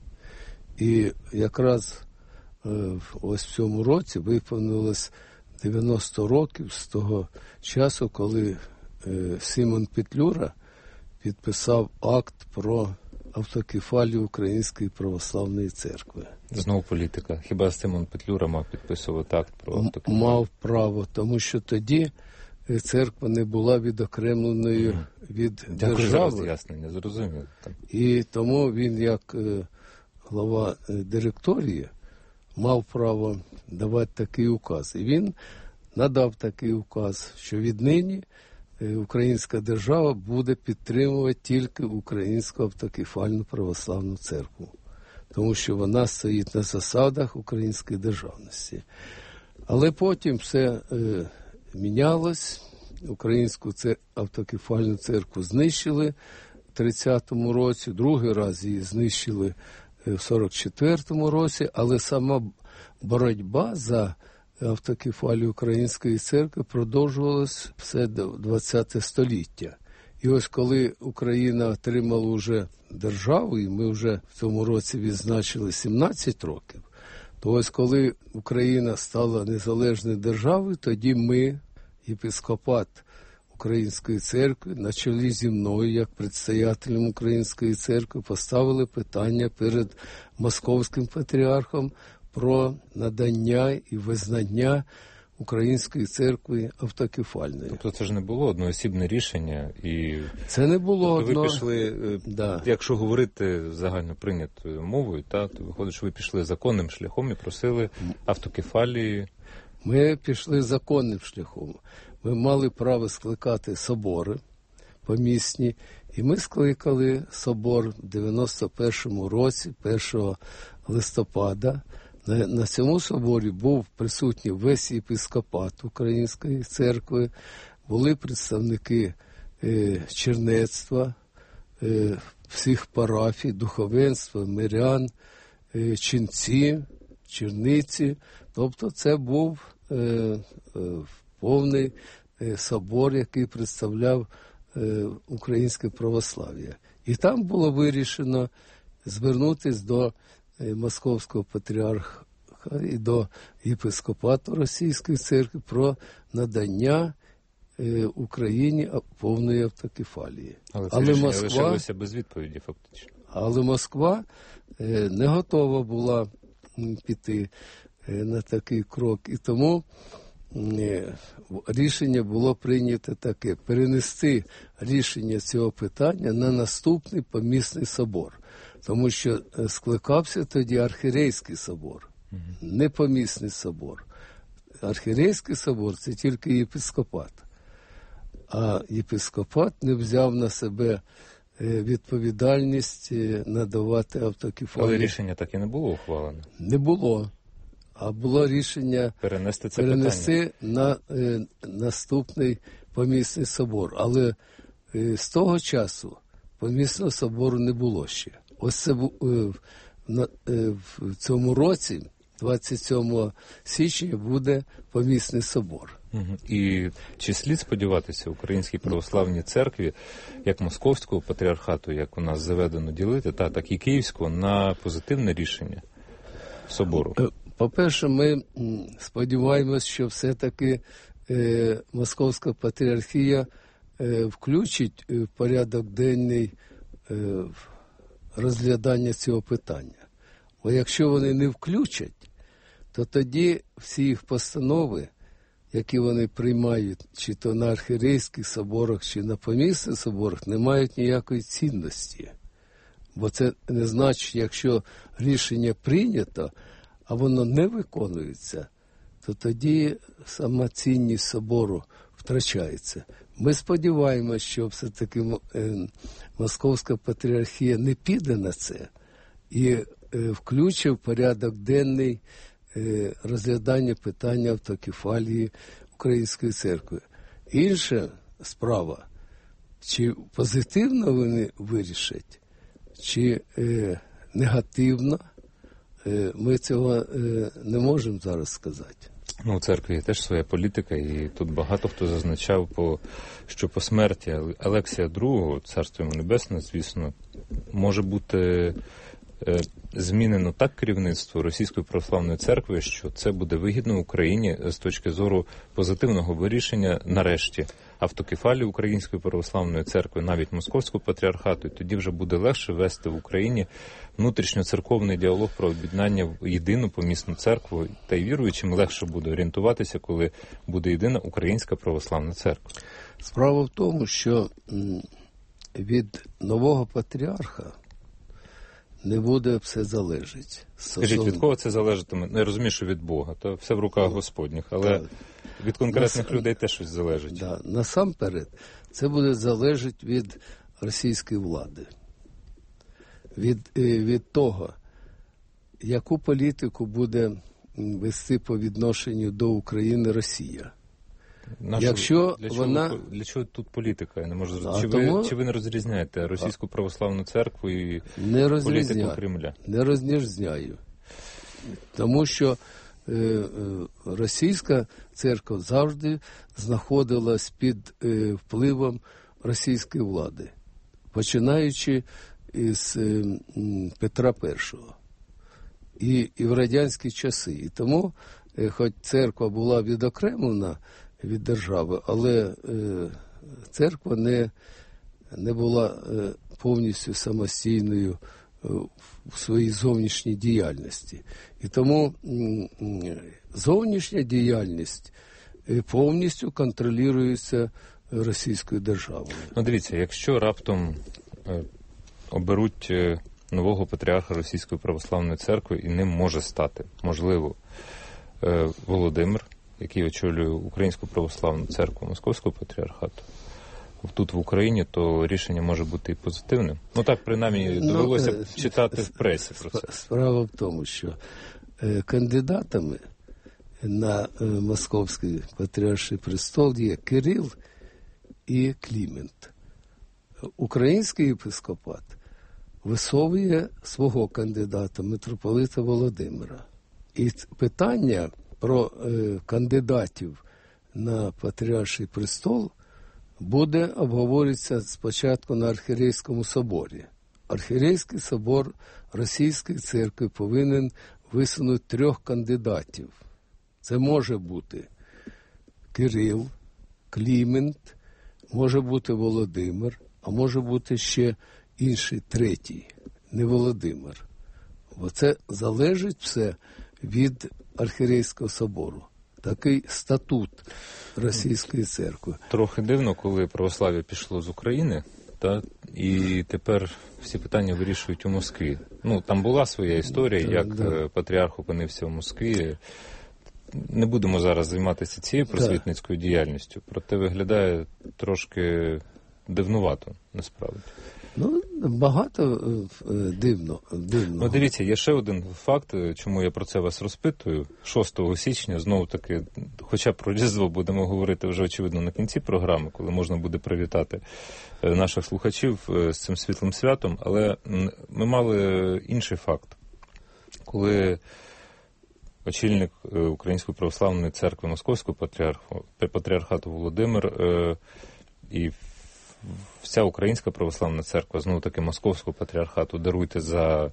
І якраз ось в цьому році виповнилось дев'яносто років з того часу, коли Симон Петлюра підписав акт про автокефалію Української православної церкви. Знову політика. Хіба Симон Петлюра мав підписувати акт про автокефалію? Мав право, тому що тоді церква не була відокремленою mm. від Дякую держави. за роз'яснення, зрозуміло. І тому він, як глава директорії, мав право давати такий указ. І він надав такий указ, що віднині українська держава буде підтримувати тільки Українську автокефальну православну церкву, тому що вона стоїть на засадах української державності. Але потім все е, мінялось, Українську цер... автокефальну церкву знищили в тридцятому році, другий раз її знищили в сорок четвертому році, але сама боротьба за автокефалію Української церкви продовжувалась все до двадцяте століття. І ось коли Україна отримала вже державу, і ми вже в цьому році відзначили сімнадцять років, то ось коли Україна стала незалежною державою, тоді ми, єпископат Української церкви, на чолі зі мною, як предстоятелем Української церкви, поставили питання перед Московським патріархом про надання і визнання Української церкви автокефальної. Тобто це ж не було одноосібне рішення? І... Це не було тобто одно... ви пішли, да. Якщо говорити загально прийнятою мовою, та, то виходить, що ви пішли законним шляхом і просили автокефалії. Ми пішли законним шляхом. Ми мали право скликати собори помісні, і ми скликали собор в дев'яносто першому році, першого листопада. На, на цьому соборі був присутній весь єпископат Української церкви, були представники е, чернецтва, е, всіх парафій, духовенства, мирян, е, ченці, черниці. Тобто це був е, е, повний е, собор, який представляв е, українське православ'я. І там було вирішено звернутися до Московського патріарха і до єпископату Російської церкви про надання е, Україні повної автокефалії. Але це але рішення Москва, лишилося без відповіді, фактично. Але Москва е, не готова була піти е, на такий крок. І тому е, рішення було прийнято таке: перенести рішення цього питання на наступний помісний собор. Тому що скликався тоді архірейський собор, mm-hmm. не помісний собор. Архірейський собор – це тільки єпископат. А єпископат не взяв на себе відповідальність надавати автокефалію. Але рішення так і не було ухвалено? Не було. А було рішення перенести це перенести на е, наступний помісний собор. Але е, з того часу помісного собору не було ще. Ось це в цьому році, двадцять сьомого січня, буде помісний собор. І чи слід сподіватися Українській православній церкві, як Московського патріархату, як у нас заведено ділити, та так і Київського, на позитивне рішення собору? По-перше, ми сподіваємось, що все-таки е, Московська патріархія е, включить в порядок денний е, розглядання цього питання. Бо якщо вони не включать, то тоді всі їх постанови, які вони приймають, чи то на архірейських соборах, чи на помісних соборах, не мають ніякої цінності. Бо це не значить, якщо рішення прийнято, а воно не виконується, то тоді сама цінність собору втрачається. Ми сподіваємося, що все-таки Московська патріархія не піде на це і включить в порядок денний розглядання питання автокефалії Української церкви. Інша справа, чи позитивно вони вирішать, чи е, негативно, е, ми цього е, не можемо зараз сказати. Ну, у церкві є теж своя політика, і тут багато хто зазначав, по, що по смерті Олексія другого, царство йому небесне, звісно, може бути е, змінено так керівництво Російської православної церкви, що це буде вигідно Україні з точки зору позитивного вирішення, нарешті, автокефалії Української православної церкви, навіть Московського патріархату, і тоді вже буде легше вести в Україні внутрішньоцерковний діалог про об'єднання в єдину помісну церкву, та й віруючим легше буде орієнтуватися, коли буде єдина Українська православна церква. Справа в тому, що від нового патріарха не буде все залежить. Скажіть, від кого це залежатиме? Ну, я розумію, що від Бога, то все в руках Господніх, але так. Від конкретних Нас... людей теж щось залежить. Да. Насамперед, це буде залежати від російської влади. Від, від того, яку політику буде вести по відношенню до України Росія. Нашу, Якщо для, чого, вона... для чого тут політика? Я не можу зрозуміти. Чи, тому... ви, чи ви не розрізняєте Російську православну церкву і не політику Кремля? Не розрізняю. Тому що е, е, російська церква завжди знаходилась під е, впливом російської влади, починаючи із е, Петра Першого і, і в радянські часи. І тому, е, хоч церква була відокремлена від держави, але е, церква не, не була е, повністю самостійною е, в своїй зовнішній діяльності. І тому м, м, зовнішня діяльність повністю контролюються Російською державою. Ну, дивіться, якщо раптом е, оберуть е, нового патріарха Російської православної церкви, і ним може стати, можливо, е, Володимир, який очолює Українську православну церкву Московського патріархату, тут в Україні, то рішення може бути і позитивним. Ну так, принаймні, довелося б ну, читати в пресі про це. Справа в тому, що е, кандидатами на е, Московський патріарший престол є Кирил і Клімент. Український єпископат висовує свого кандидата, митрополита Володимира. І питання про е, кандидатів на патріарший престол буде обговорюватися спочатку на Архієрейському соборі. Архієрейський собор Російської церкви повинен висунути трьох кандидатів. Це може бути Кирил, Клімент, може бути Володимир, а може бути ще інший, третій, не Володимир. Бо це залежить все від Архієрейського собору. Такий статут Російської церкви. Трохи дивно, коли православ'я пішло з України, та, і тепер всі питання вирішують у Москві. Ну, там була своя історія, як да. патріарх опинився в Москві. Не будемо зараз займатися цією просвітницькою да. діяльністю, проте виглядає трошки дивнувато, насправді. Ну, багато дивно, дивно. Ну, дивіться, є ще один факт, чому я про це вас розпитую. шостого січня, знову-таки, хоча про Різдво будемо говорити вже, очевидно, на кінці програми, коли можна буде привітати наших слухачів з цим світлим святом, але ми мали інший факт. Коли очільник Української православної церкви Московського патріархату, патріархату Володимир і вся Українська православна церква, знову-таки Московського патріархату, даруйте за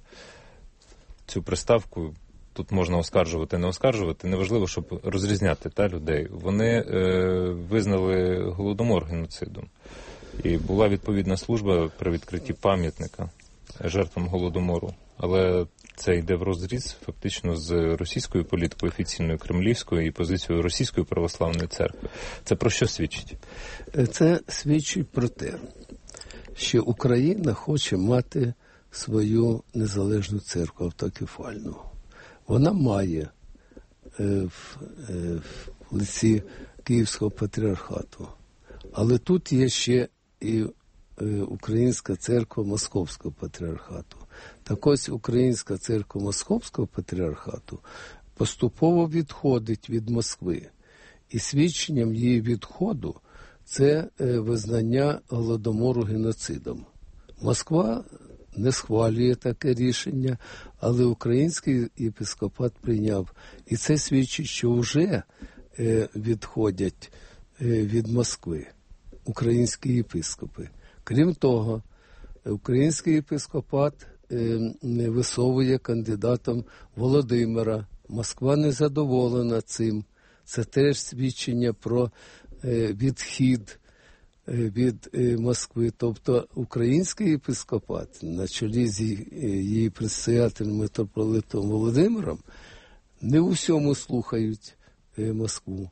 цю приставку, тут можна оскаржувати, не оскаржувати, неважливо, щоб розрізняти та, людей. Вони е, визнали Голодомор геноцидом. І була відповідна служба при відкритті пам'ятника жертвам Голодомору. Але це йде в розріз фактично з російською політикою офіційною кремлівською і позицією Російської православної церкви. Це про що свідчить? Це свідчить про те, що Україна хоче мати свою незалежну церкву автокефальну. Вона має е, в, е, в лиці Київського патріархату. Але тут є ще і е, Українська церква Московського патріархату. Так ось Українська церква Московського патріархату поступово відходить від Москви. І свідченням її відходу це визнання Голодомору геноцидом. Москва не схвалює таке рішення, але український єпископат прийняв. І це свідчить, що вже відходять від Москви українські єпископи. Крім того, український єпископат висовує кандидатом Володимира. Москва не задоволена цим. Це теж свідчення про відхід від Москви. Тобто український єпископат на чолі з її предстоятелем митрополитом Володимиром не у всьому слухають Москву.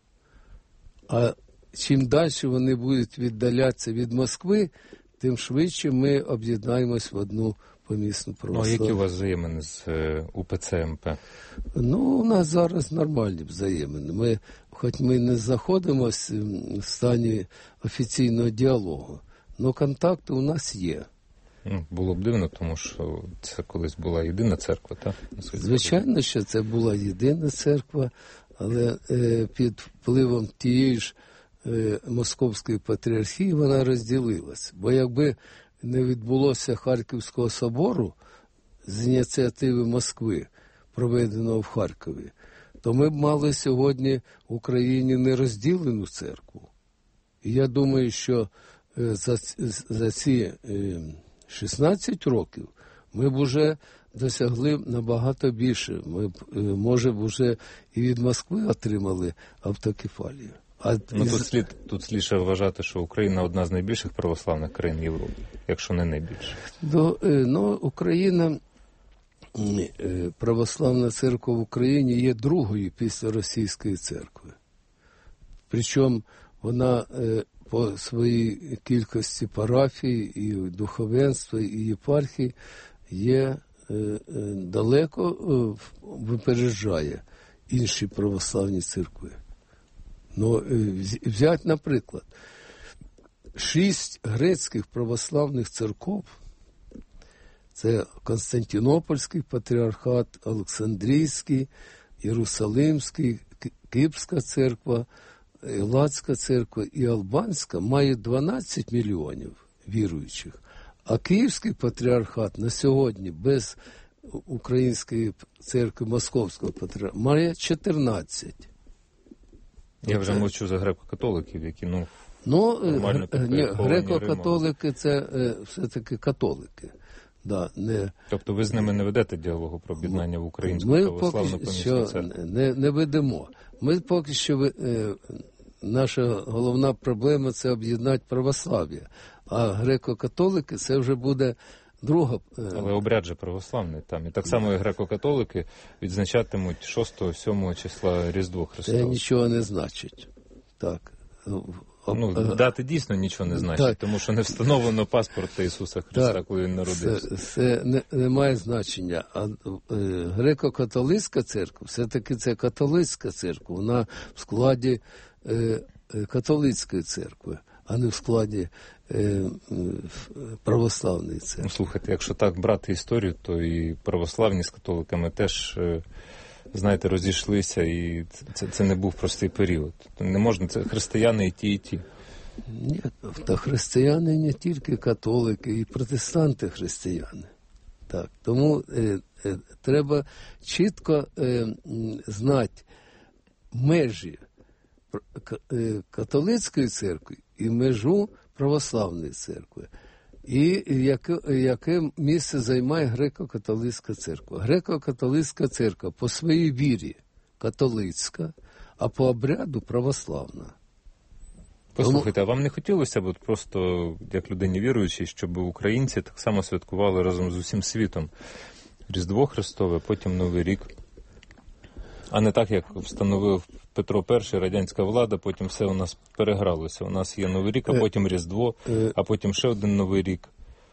А чим далі вони будуть віддалятися від Москви, тим швидше ми об'єднаємось в одну помісну православну. Ну, а які у вас взаємини з УПЦ МП? Ну, у нас зараз нормальні взаємини. Ми, хоч ми не знаходимося в стані офіційного діалогу, але контакти у нас є. Ну, було б дивно, тому що це колись була єдина церква, так? Звичайно, що це була єдина церква, але е, під впливом тієї ж е, Московської патріархії вона розділилась. Бо якби не відбулося Харківського собору з ініціативи Москви, проведеного в Харкові, то ми б мали сьогодні в Україні нерозділену церкву. І я думаю, що е, за, за ці е, шістнадцять років ми б уже досягли набагато більше. Ми б, е, може б, уже і від Москви отримали автокефалію. А ну, тут, слід, тут слідше вважати, що Україна одна з найбільших православних країн Європи, якщо не найбільша. Ну, ну, Україна, православна церква в Україні є другою після Російської церкви. Причому вона е, по своїй кількості парафій і духовенства, і єпархій є е, е, далеко е, випереджає інші православні церкви. Ну, е, взять, наприклад, шість грецьких православних церков, це Константинопольський патріархат, Олександрійський, Єрусалимський, Кипрська церква, Елатська церква і Албанська, мають дванадцять мільйонів віруючих. А Київський патріархат на сьогодні без Української церкви Московського патріархату має чотирнадцять. Я вже мовчу за греко-католиків, які, ну, ну нормально підпорядковані греко-католики – це е, все-таки католики. Да, не... Тобто ви з ними не ведете діалогу про об'єднання в українську православну помісну церкву? Не, не ведемо. Ми поки що, е, наша головна проблема – це об'єднати православ'я. А греко-католики – це вже буде друга... Е... Але обряд же православний там. І так само і греко-католики відзначатимуть шостого-сьомого числа Різдво Христове. Це нічого не значить. Так. Ну, дати дійсно нічого не значить, так. Тому що не встановлено паспорта Ісуса Христа, так, коли Він народився. Це, це не, не має значення. А е, греко-католицька церква, все-таки це католицька церква, вона в складі е, католицької церкви, а не в складі е, православної церкви. Ну, слухайте, якщо так брати історію, то і православні з католиками теж... Е, знаєте, розійшлися, і це, це не був простий період. Не можна, це християни і ті, і ті. Ні, та християни не тільки католики, і протестанти християни. Так, тому е, е, треба чітко е, знати межі е, католицької церкви і межу православної церкви. І яке, яке місце займає греко-католицька церква? Греко-католицька церква по своїй вірі католицька, а по обряду православна. Послухайте, а вам не хотілося б просто, як людині віруючій, щоб українці так само святкували разом з усім світом Різдво Христове, потім Новий рік? А не так, як встановив Петро І, радянська влада, потім все у нас перегралося. У нас є Новий рік, а потім Різдво, а потім ще один Новий рік.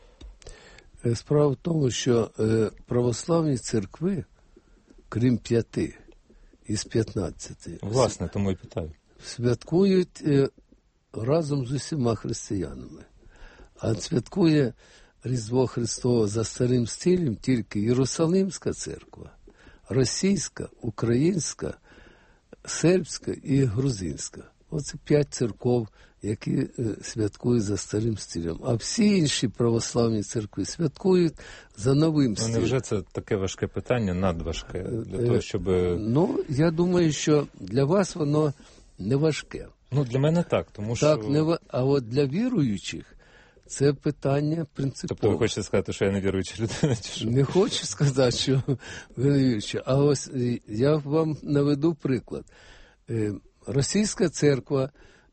Справа в тому, що православні церкви, крім п'яти із п'ятнадцяти, власне, тому і питаю, святкують разом з усіма християнами. А святкує Різдво Христове за старим стилем тільки Єрусалимська церква, російська, українська, сербська і грузинська. Оце п'ять церков, які е, святкують за старим стилем. А всі інші православні церкви святкують за новим стилем. Ну, невже це таке важке питання, надважке, для е, того, щоб... Ну, я думаю, що для вас воно не важке. Ну, для мене так, тому так, що... Не, а от для віруючих це питання принципове. Тобто ви хочете сказати, що я не віруюча людина? Чи що? Не хочу сказати, що віруюча. А ось я вам наведу приклад. Російська церква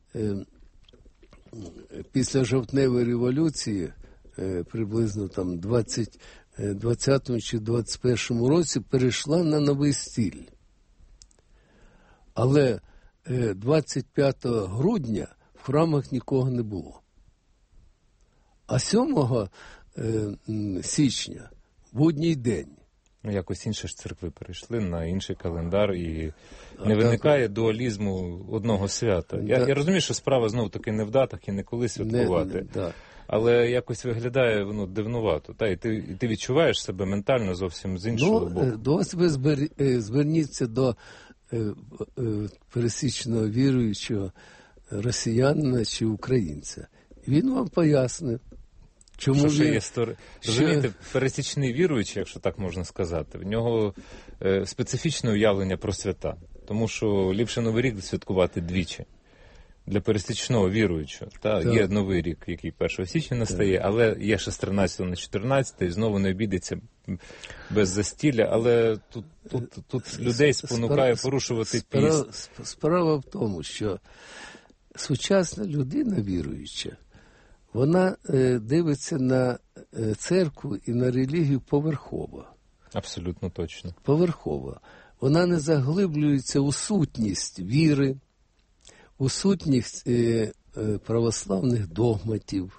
після жовтневої революції, приблизно там двадцятому чи двадцять першому році, перейшла на новий стиль. Але двадцять п'ятого грудня в храмах нікого не було. А сьомого січня, будній день. Ну, якось інші ж церкви перейшли на інший календар, і не виникає дуалізму одного свята. Я, я розумію, що справа знову-таки не в датах і не коли святкувати. Не, не, але якось виглядає воно дивнувато. Та, і, ти, і ти відчуваєш себе ментально зовсім з іншого ну, боку. До вас ви збер... зверніться до е, е, пересічного віруючого росіянина чи українця. Він вам пояснить. Чому що він... ще є стори... що... Розумієте, пересічний віруючий, якщо так можна сказати, в нього е, специфічне уявлення про свята. Тому що ліпше Новий рік святкувати двічі. Для пересічного віруючого. Та, є Новий рік, який першого січня настає, так. Але є ще з тринадцятого на чотирнадцяте, і знову не обійдеться без застілля. Але тут, тут, тут людей спонукає порушувати піст. Справа в тому, що сучасна людина віруюча, вона е, дивиться на е, церкву і на релігію поверхово. Абсолютно точно. Поверхово. Вона не заглиблюється у сутність віри, у сутність е, е, православних догматів,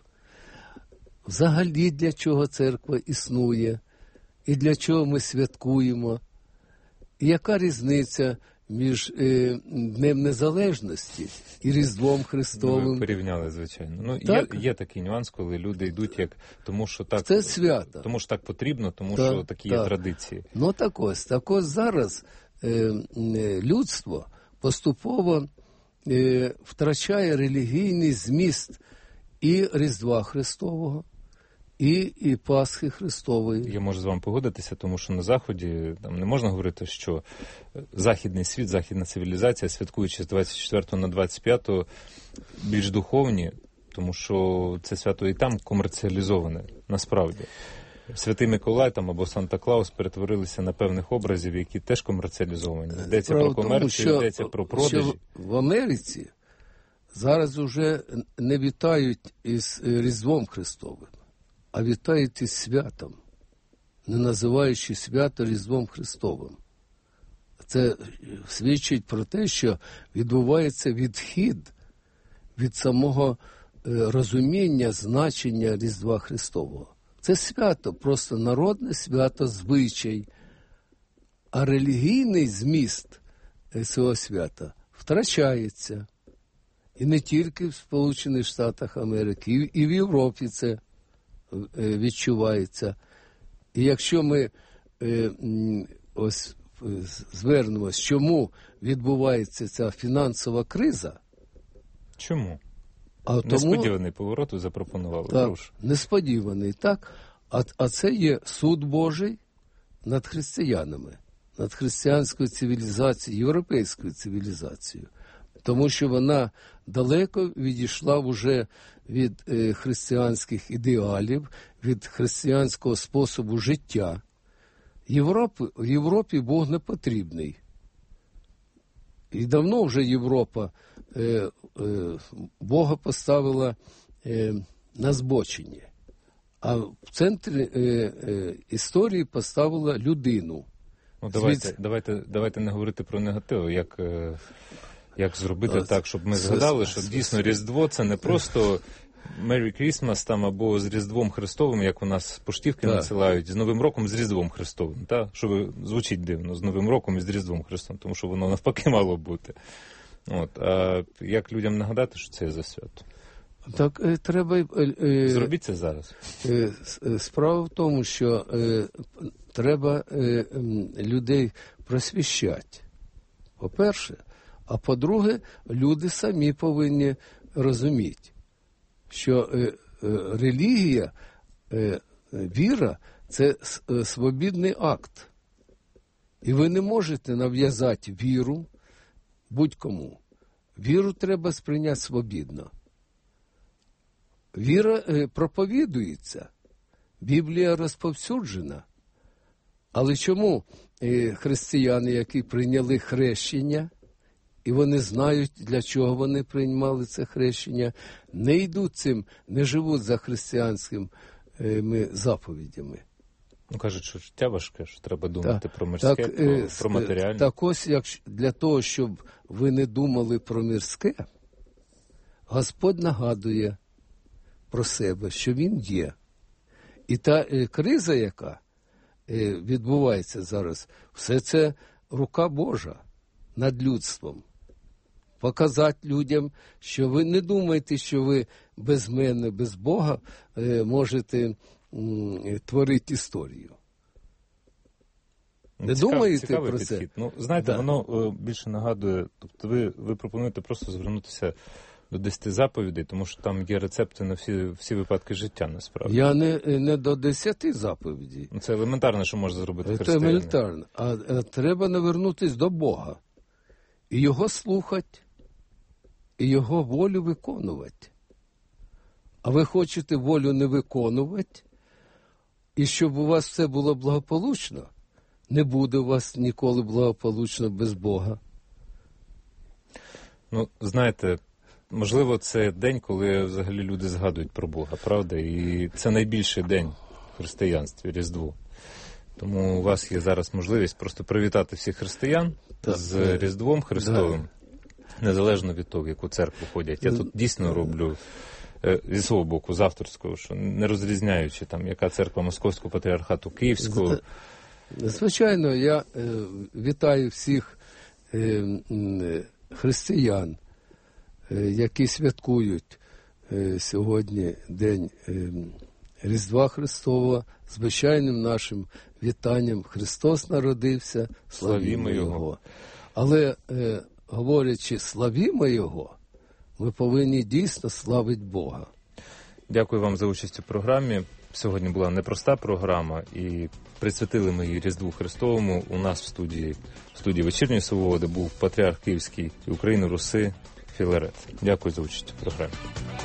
взагалі для чого церква існує, і для чого ми святкуємо, і яка різниця між е, Днем Незалежності і Різдвом Христовим. Ви порівняли, звичайно. Ну, Так. є, є такий нюанс, коли люди йдуть як, тому що так, Це свято. тому що так потрібно, тому Так, що такі так. є традиції. Ну так ось, так ось зараз е, е, людство поступово е, втрачає релігійний зміст і Різдва Христового, і, і Пасхи Христової. Я можу з вами погодитися, тому що на Заході там не можна говорити, що західний світ, західна цивілізація, святкуючи з двадцять четвертого на двадцять п'яте, більш духовні, тому що це свято і там комерціалізоване, насправді. Святий Миколай там або Санта-Клаус перетворилися на певних образів, які теж комерціалізовані. Йдеться Справа про в тому, комерцію, що- йдеться про продажі. що в Америці зараз уже не вітають із е, Різдвом Христовим, а вітають із святом, не називаючи свято Різдвом Христовим. Це свідчить про те, що відбувається відхід від самого е, розуміння значення Різдва Христового. Це свято, просто народне свято, звичай. А релігійний зміст е, цього свята втрачається. І не тільки в Сполучених Штатах Америки, і- і в Європі це е, відчувається. І якщо ми е, м, ось е, звернемось, чому відбувається ця фінансова криза, Чому? а тому, Несподіваний поворот ви запропонували. так, Прошу. несподіваний, так? А, а це є суд Божий над християнами, над християнською цивілізацією, європейською цивілізацією. Тому що вона далеко відійшла вже від е, християнських ідеалів, від християнського способу життя. Європі, в Європі Бог не потрібний. І давно вже Європа е, е, Бога поставила е, на збочення. А в центрі е, е, історії поставила людину. Ну, давайте, Звідси- давайте, давайте не говорити про негатив, як, е, як зробити А, так, щоб ми це- згадали, це- що це- дійсно це- Різдво це не просто Merry Christmas там або з Різдвом Христовим, як у нас поштівки Так. надсилають, з Новим роком, з Різдвом Христовим. Та? Що ви, звучить дивно, з Новим роком і з Різдвом Христовим, тому що воно навпаки мало бути. От, а як людям нагадати, що це є за свято? Так е, треба... Е, е, Зробіть це зараз. Е, с- е, Справа в тому, що е, треба е, м, людей просвіщати, по-перше. А по-друге, люди самі повинні розуміти, що е, е, релігія, е, віра – це с- е, свобідний акт. І ви не можете нав'язати віру будь-кому. Віру треба сприйняти свобідно. Віра е, проповідується, Біблія розповсюджена. Але чому е, християни, які прийняли хрещення, і вони знають, для чого вони приймали це хрещення, не йдуть цим, не живуть за християнськими е, заповідями? Ну, кажуть, що життя важке, що треба думати Так, про мирське, так, про, е, про матеріальне. Так ось, як для того, щоб ви не думали про мирське, Господь нагадує про себе, що Він є. І та е, криза, яка е, відбувається зараз, все це рука Божа над людством. Показати людям, що ви не думаєте, що ви без мене, без Бога е, можете м, творити історію. Не Цікав- думаєте цікавий про підхід. це? Ну, знаєте, Да. воно е, більше нагадує, тобто ви, ви пропонуєте просто звернутися до десяти заповідей, тому що там є рецепти на всі, всі випадки життя, насправді. Я не, не до десяти заповідей. Ну, це елементарно, що може зробити Це християнин. елементарно. А, а треба навернутися до Бога. І Його слухати, і Його волю виконувати. А ви хочете волю не виконувати, і щоб у вас все було благополучно, не буде у вас ніколи благополучно без Бога. Ну, знаєте, можливо, це день, коли взагалі люди згадують про Бога, правда? І це найбільший день в християнстві, Різдво. Тому у вас є зараз можливість просто привітати всіх християн Так. з Різдвом Христовим. незалежно від того, в яку церкву ходять. Я тут дійсно роблю зі свого боку, з авторського, що не розрізняючи, там, яка церква Московського патріархату, Київського. Звичайно, я е, вітаю всіх е, е, християн, е, які святкують е, сьогодні День е, Різдва Христова, звичайним нашим вітанням. Христос народився, славімо Його. Але, е, говорячи «славімо Його», ми повинні дійсно славити Бога. Дякую вам за участь у програмі. Сьогодні була непроста програма, і присвятили ми її Різдву Христовому. У нас в студії, в студії «Вечірньої Свободи» був патріарх Київський і України Руси Філарет. Дякую за участь у програмі.